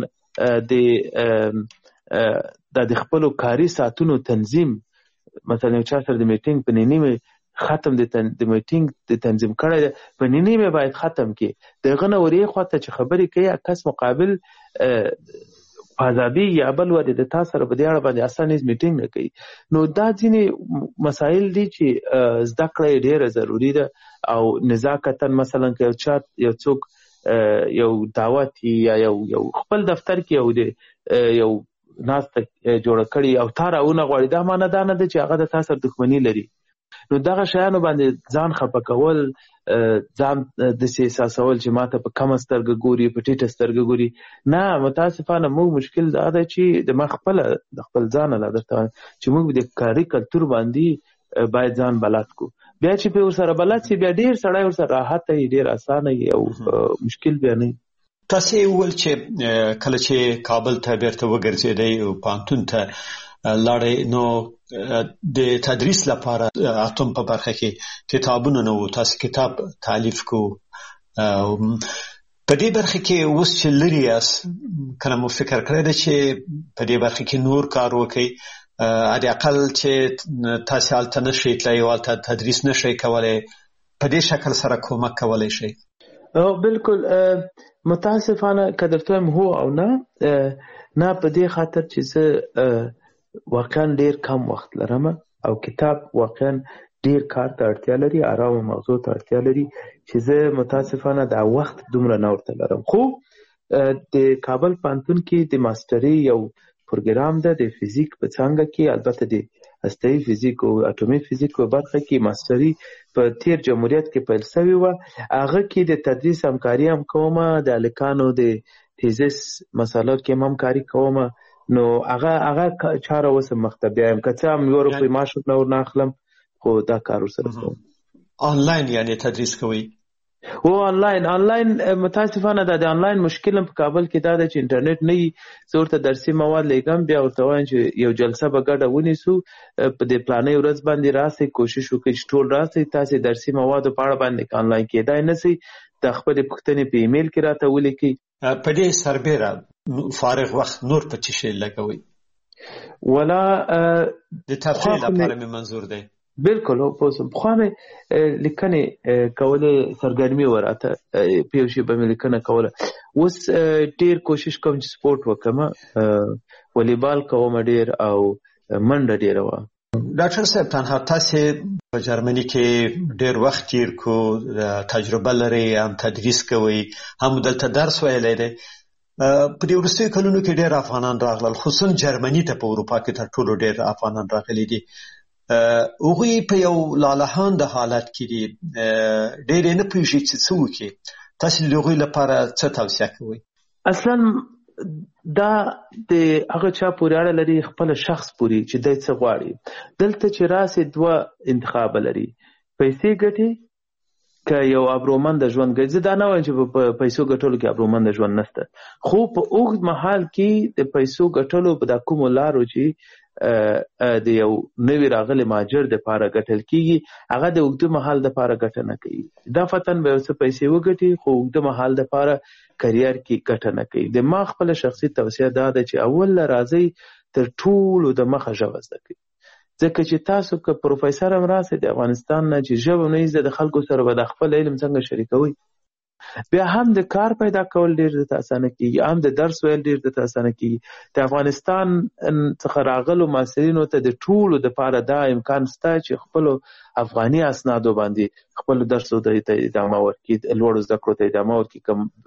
Speaker 24: د د خپلو کاري ساعتونو تنظیم، مثلا یو چا سره د میټینګ په نیمه ختم د میټینګ د تنظیم کړی دی، په نیمه باید ختم کړي. د هغه نه ورې خواته چې خبرې کوي، کس مقابل فاضابي یا بل ودی د تاسو سره په دې اړه باندې اسانه میټینګ نه کوي. نو دا ځینې مسایل دي چې زده کړه ډیره ضروری ده او نزاکتن مثلا که چا یو څوک یو دعوت یا یو یو خپل دفتر کې یو دی یو ناسته جوړ کړي او تاراونه غواړي دا معنی دا نه ده چې هغه د تاسو سره دښمنی لري. نو دغه شیانو باندې ځان خپه کول ځان د احساسول چې ماته په کم سترګه ګوري په ټیټه سترګه ګوري نه متاسفانه موږ مشکل دا ده چې د ما خپل د خپل ځان له درته چې موږ د کاري کلتور باندې باید ځان بلد کو بیا چې په سره بلد شي بیا ډیر سړی ور سره راحت ای ډیر اسانه او مشکل بیا نه.
Speaker 23: تاسو ول چې کله چې کابل ته بیرته وګرځیدئ او پانتون ته لاړې نو د تدریس لپاره اتم په برخه کې کتابونه نو تاسو کتاب تالیف کو په دې برخه کې اوس چې لري اس کله مو فکر کړی چې په دې برخه کې نور کار وکړي ا اقل چې تاسو حالت نشئ تلای او تدریس نشئ کولای په دې شکل سره کومک کولای شي.
Speaker 24: او بالکل متاسفانه کدرته هو او نه نه په دې خاطر چې زه واقعا ډیر کم وخت لرم او کتاب واقعا ډیر کار ته اړتیا لري آرام موضوع ته اړتیا لري چې زه متاسفانه دا وخت دومره نه ورته لرم. خو د کابل پانتون کې د ماستري یو پروګرام ده د فزیک په څنګه کې البته د هسته‌ای فزیک او اټومي فزیک په برخه کې ماستري په تیر جمهوریت کې پیل شوی و. هغه کې د تدریس همکاري هم کوم د الکانو د تیزس مسالو کې هم همکاري کوم. نو هغه هغه چاره وسه مختبه هم کته هم یو روپی ماشو نور نه اخلم خو دا کار سره کوم.
Speaker 23: آنلاین یعنی تدریس کوي
Speaker 24: او آنلاین آنلاین متاسفانه دا د آنلاین مشکل په کابل کې دا د انټرنیټ نه زورته درسي مواد لګم بیا ورته وایم چې یو جلسه به ګډه ونیسو په دې پلانې ورځ باندې راسي کوشش وکړئ چې ټول راسي تاسو درسي مواد په اړه باندې آنلاین کېدای نه سي د خپل پښتنې په ایمیل کې راته ولیکي.
Speaker 23: په دې سربېره فارغ وخت نور په چی شي لګوي
Speaker 24: ولا
Speaker 23: د تفریح لپاره مې منظور دی.
Speaker 24: بالکل په اوسم خو مې لیکنه کوله سرګرمي وراته پیوشي به مې لیکنه کوله اوس ډیر کوشش کوم چې سپورت وکم والیبال کوم ډیر او منډه ډیر و.
Speaker 23: ډاکټر صاحب تنها تاسو په جرمني کې ډیر وخت تیر کو تجربه لري هم تدریس کوي هم دلته درس ویلی دی. په دې وروستیو کلونو کې ډېر افغانان راغلل خصوصا جرمني ته په اروپا کې تر ټولو ډېر افغانان راغلي دي. هغوی په یو لالهانده حالت کې دي ډېر نه پوهېږي چې څه وکړي. تاسو د هغوی لپاره څه توصیه کوئ؟
Speaker 24: اصلا دا د هغه چا پورې اړه لري خپل شخص پورې چې دی څه غواړي. دلته چې راسي دوه انتخاب لري پیسې ګټي که یو ابرومند ژوند ګرځي. زه دا نه وایم چې په پیسو ګټلو کې ابرومند ژوند نشته خو په اوږد مهال کې د پیسو ګټلو په د کومو لارو چې د یو نوي راغلي مهاجر دپاره ګټل کېږي هغه د اوږده مهال دپاره ګټه نه کوي. دا فتن به یو څه پیسې وګټي خو اوږده مهال دپاره کریر کې ګټه نه کوي. د ما خپله شخصي توصیه دا ده چې اول راځئ تر ټولو د مخه ژبه زده کړئ ځکه چې تاسو که پروفیسر هم راسئ د افغانستان نه چې ژبه نه زده د خلکو سره به د خپل علم څنګه شریکوئ بیا هم د کار پیدا کول ډیر د اسانه کیږي هم د درس ویل ډیر د اسانه کیږي. د افغانستان څخه راغلو ماسرینو ته د ټولو د پاره دا امکان شته چې خپل افغاني اسنادو باندې خپل درسو ته ادامه ورکړي لوړ زده کړو ته ادامه ورکړي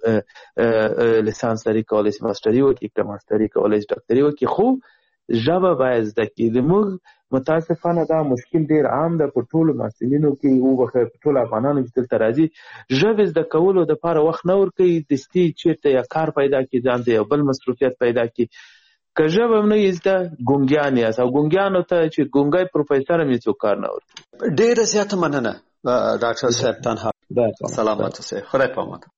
Speaker 24: کوم لیسانس لري کولای شي ماستري وکړي کوم ماستري کولای شي ډاکټري وکړي خو ژبه باید زده کړي. موږ متاسفانه دا مشکل ډیر عام ده په ټولو محصلینو کې او په ټولو افغانانو چې دلته راځي ژبه زده کولو دپاره وخت نه ورکوي دستي چېرته یا کار پیدا کړي ځان ته یو بل مصروفیت پیدا کړي که ژبه هم نه یې زده ګونګیان یاست او ګونګیانو ته چې ګونګی پروفیسر هم هېڅوک کار نه ورکوي.
Speaker 23: ډېره زیاته مننه ډاکټر صاحب تنها سلامت اوسئ. خدای په امان.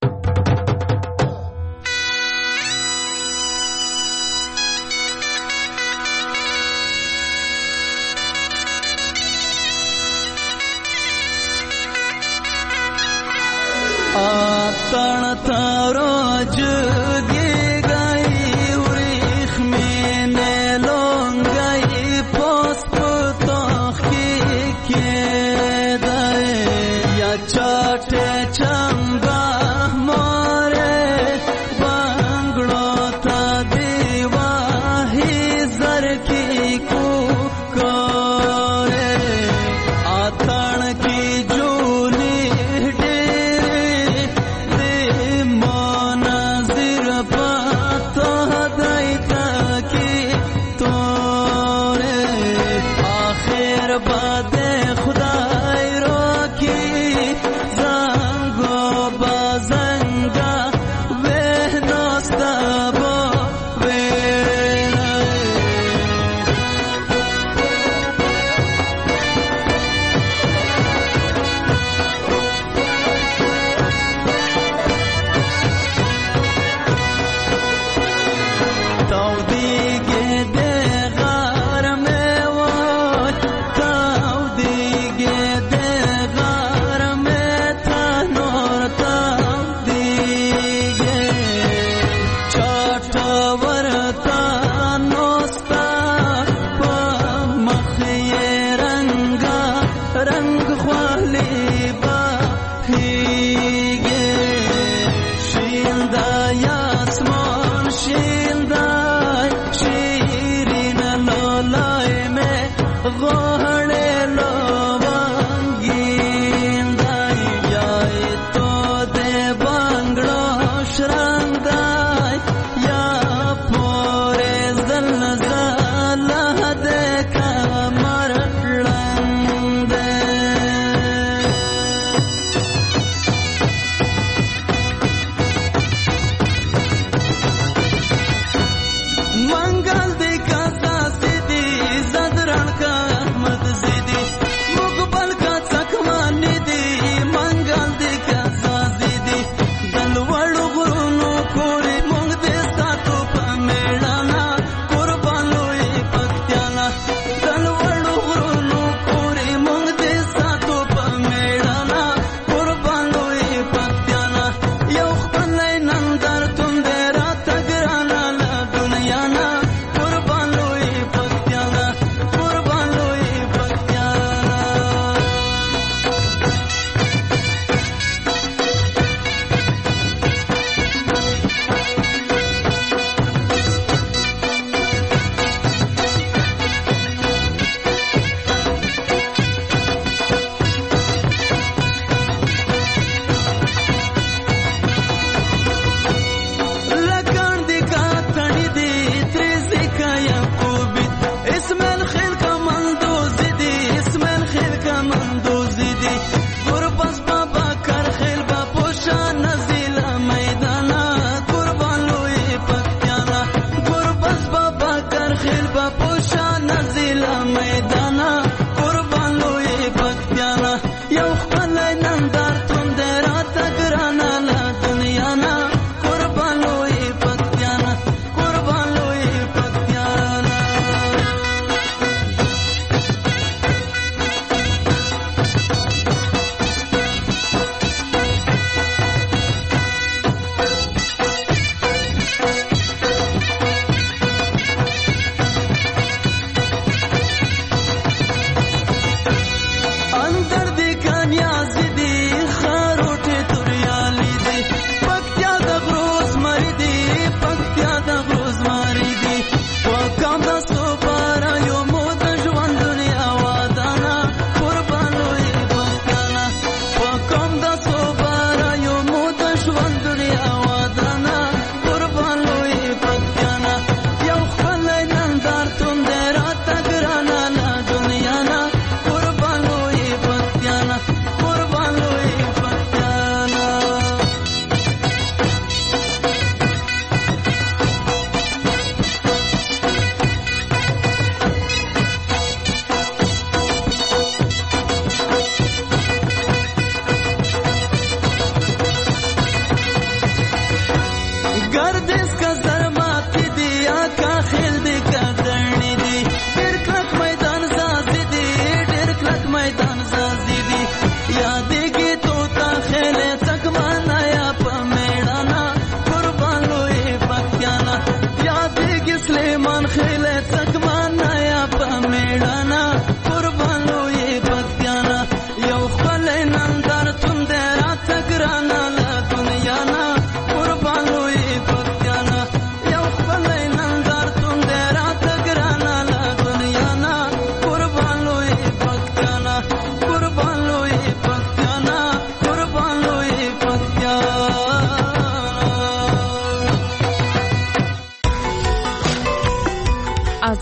Speaker 3: आतण तारोज गे गई उरिख में ने लोंगई पोस्प तोखी के दे या चाटे चंबा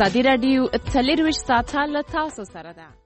Speaker 1: ازادي راډیو څلرویشت ساعته له تاسو سره ده.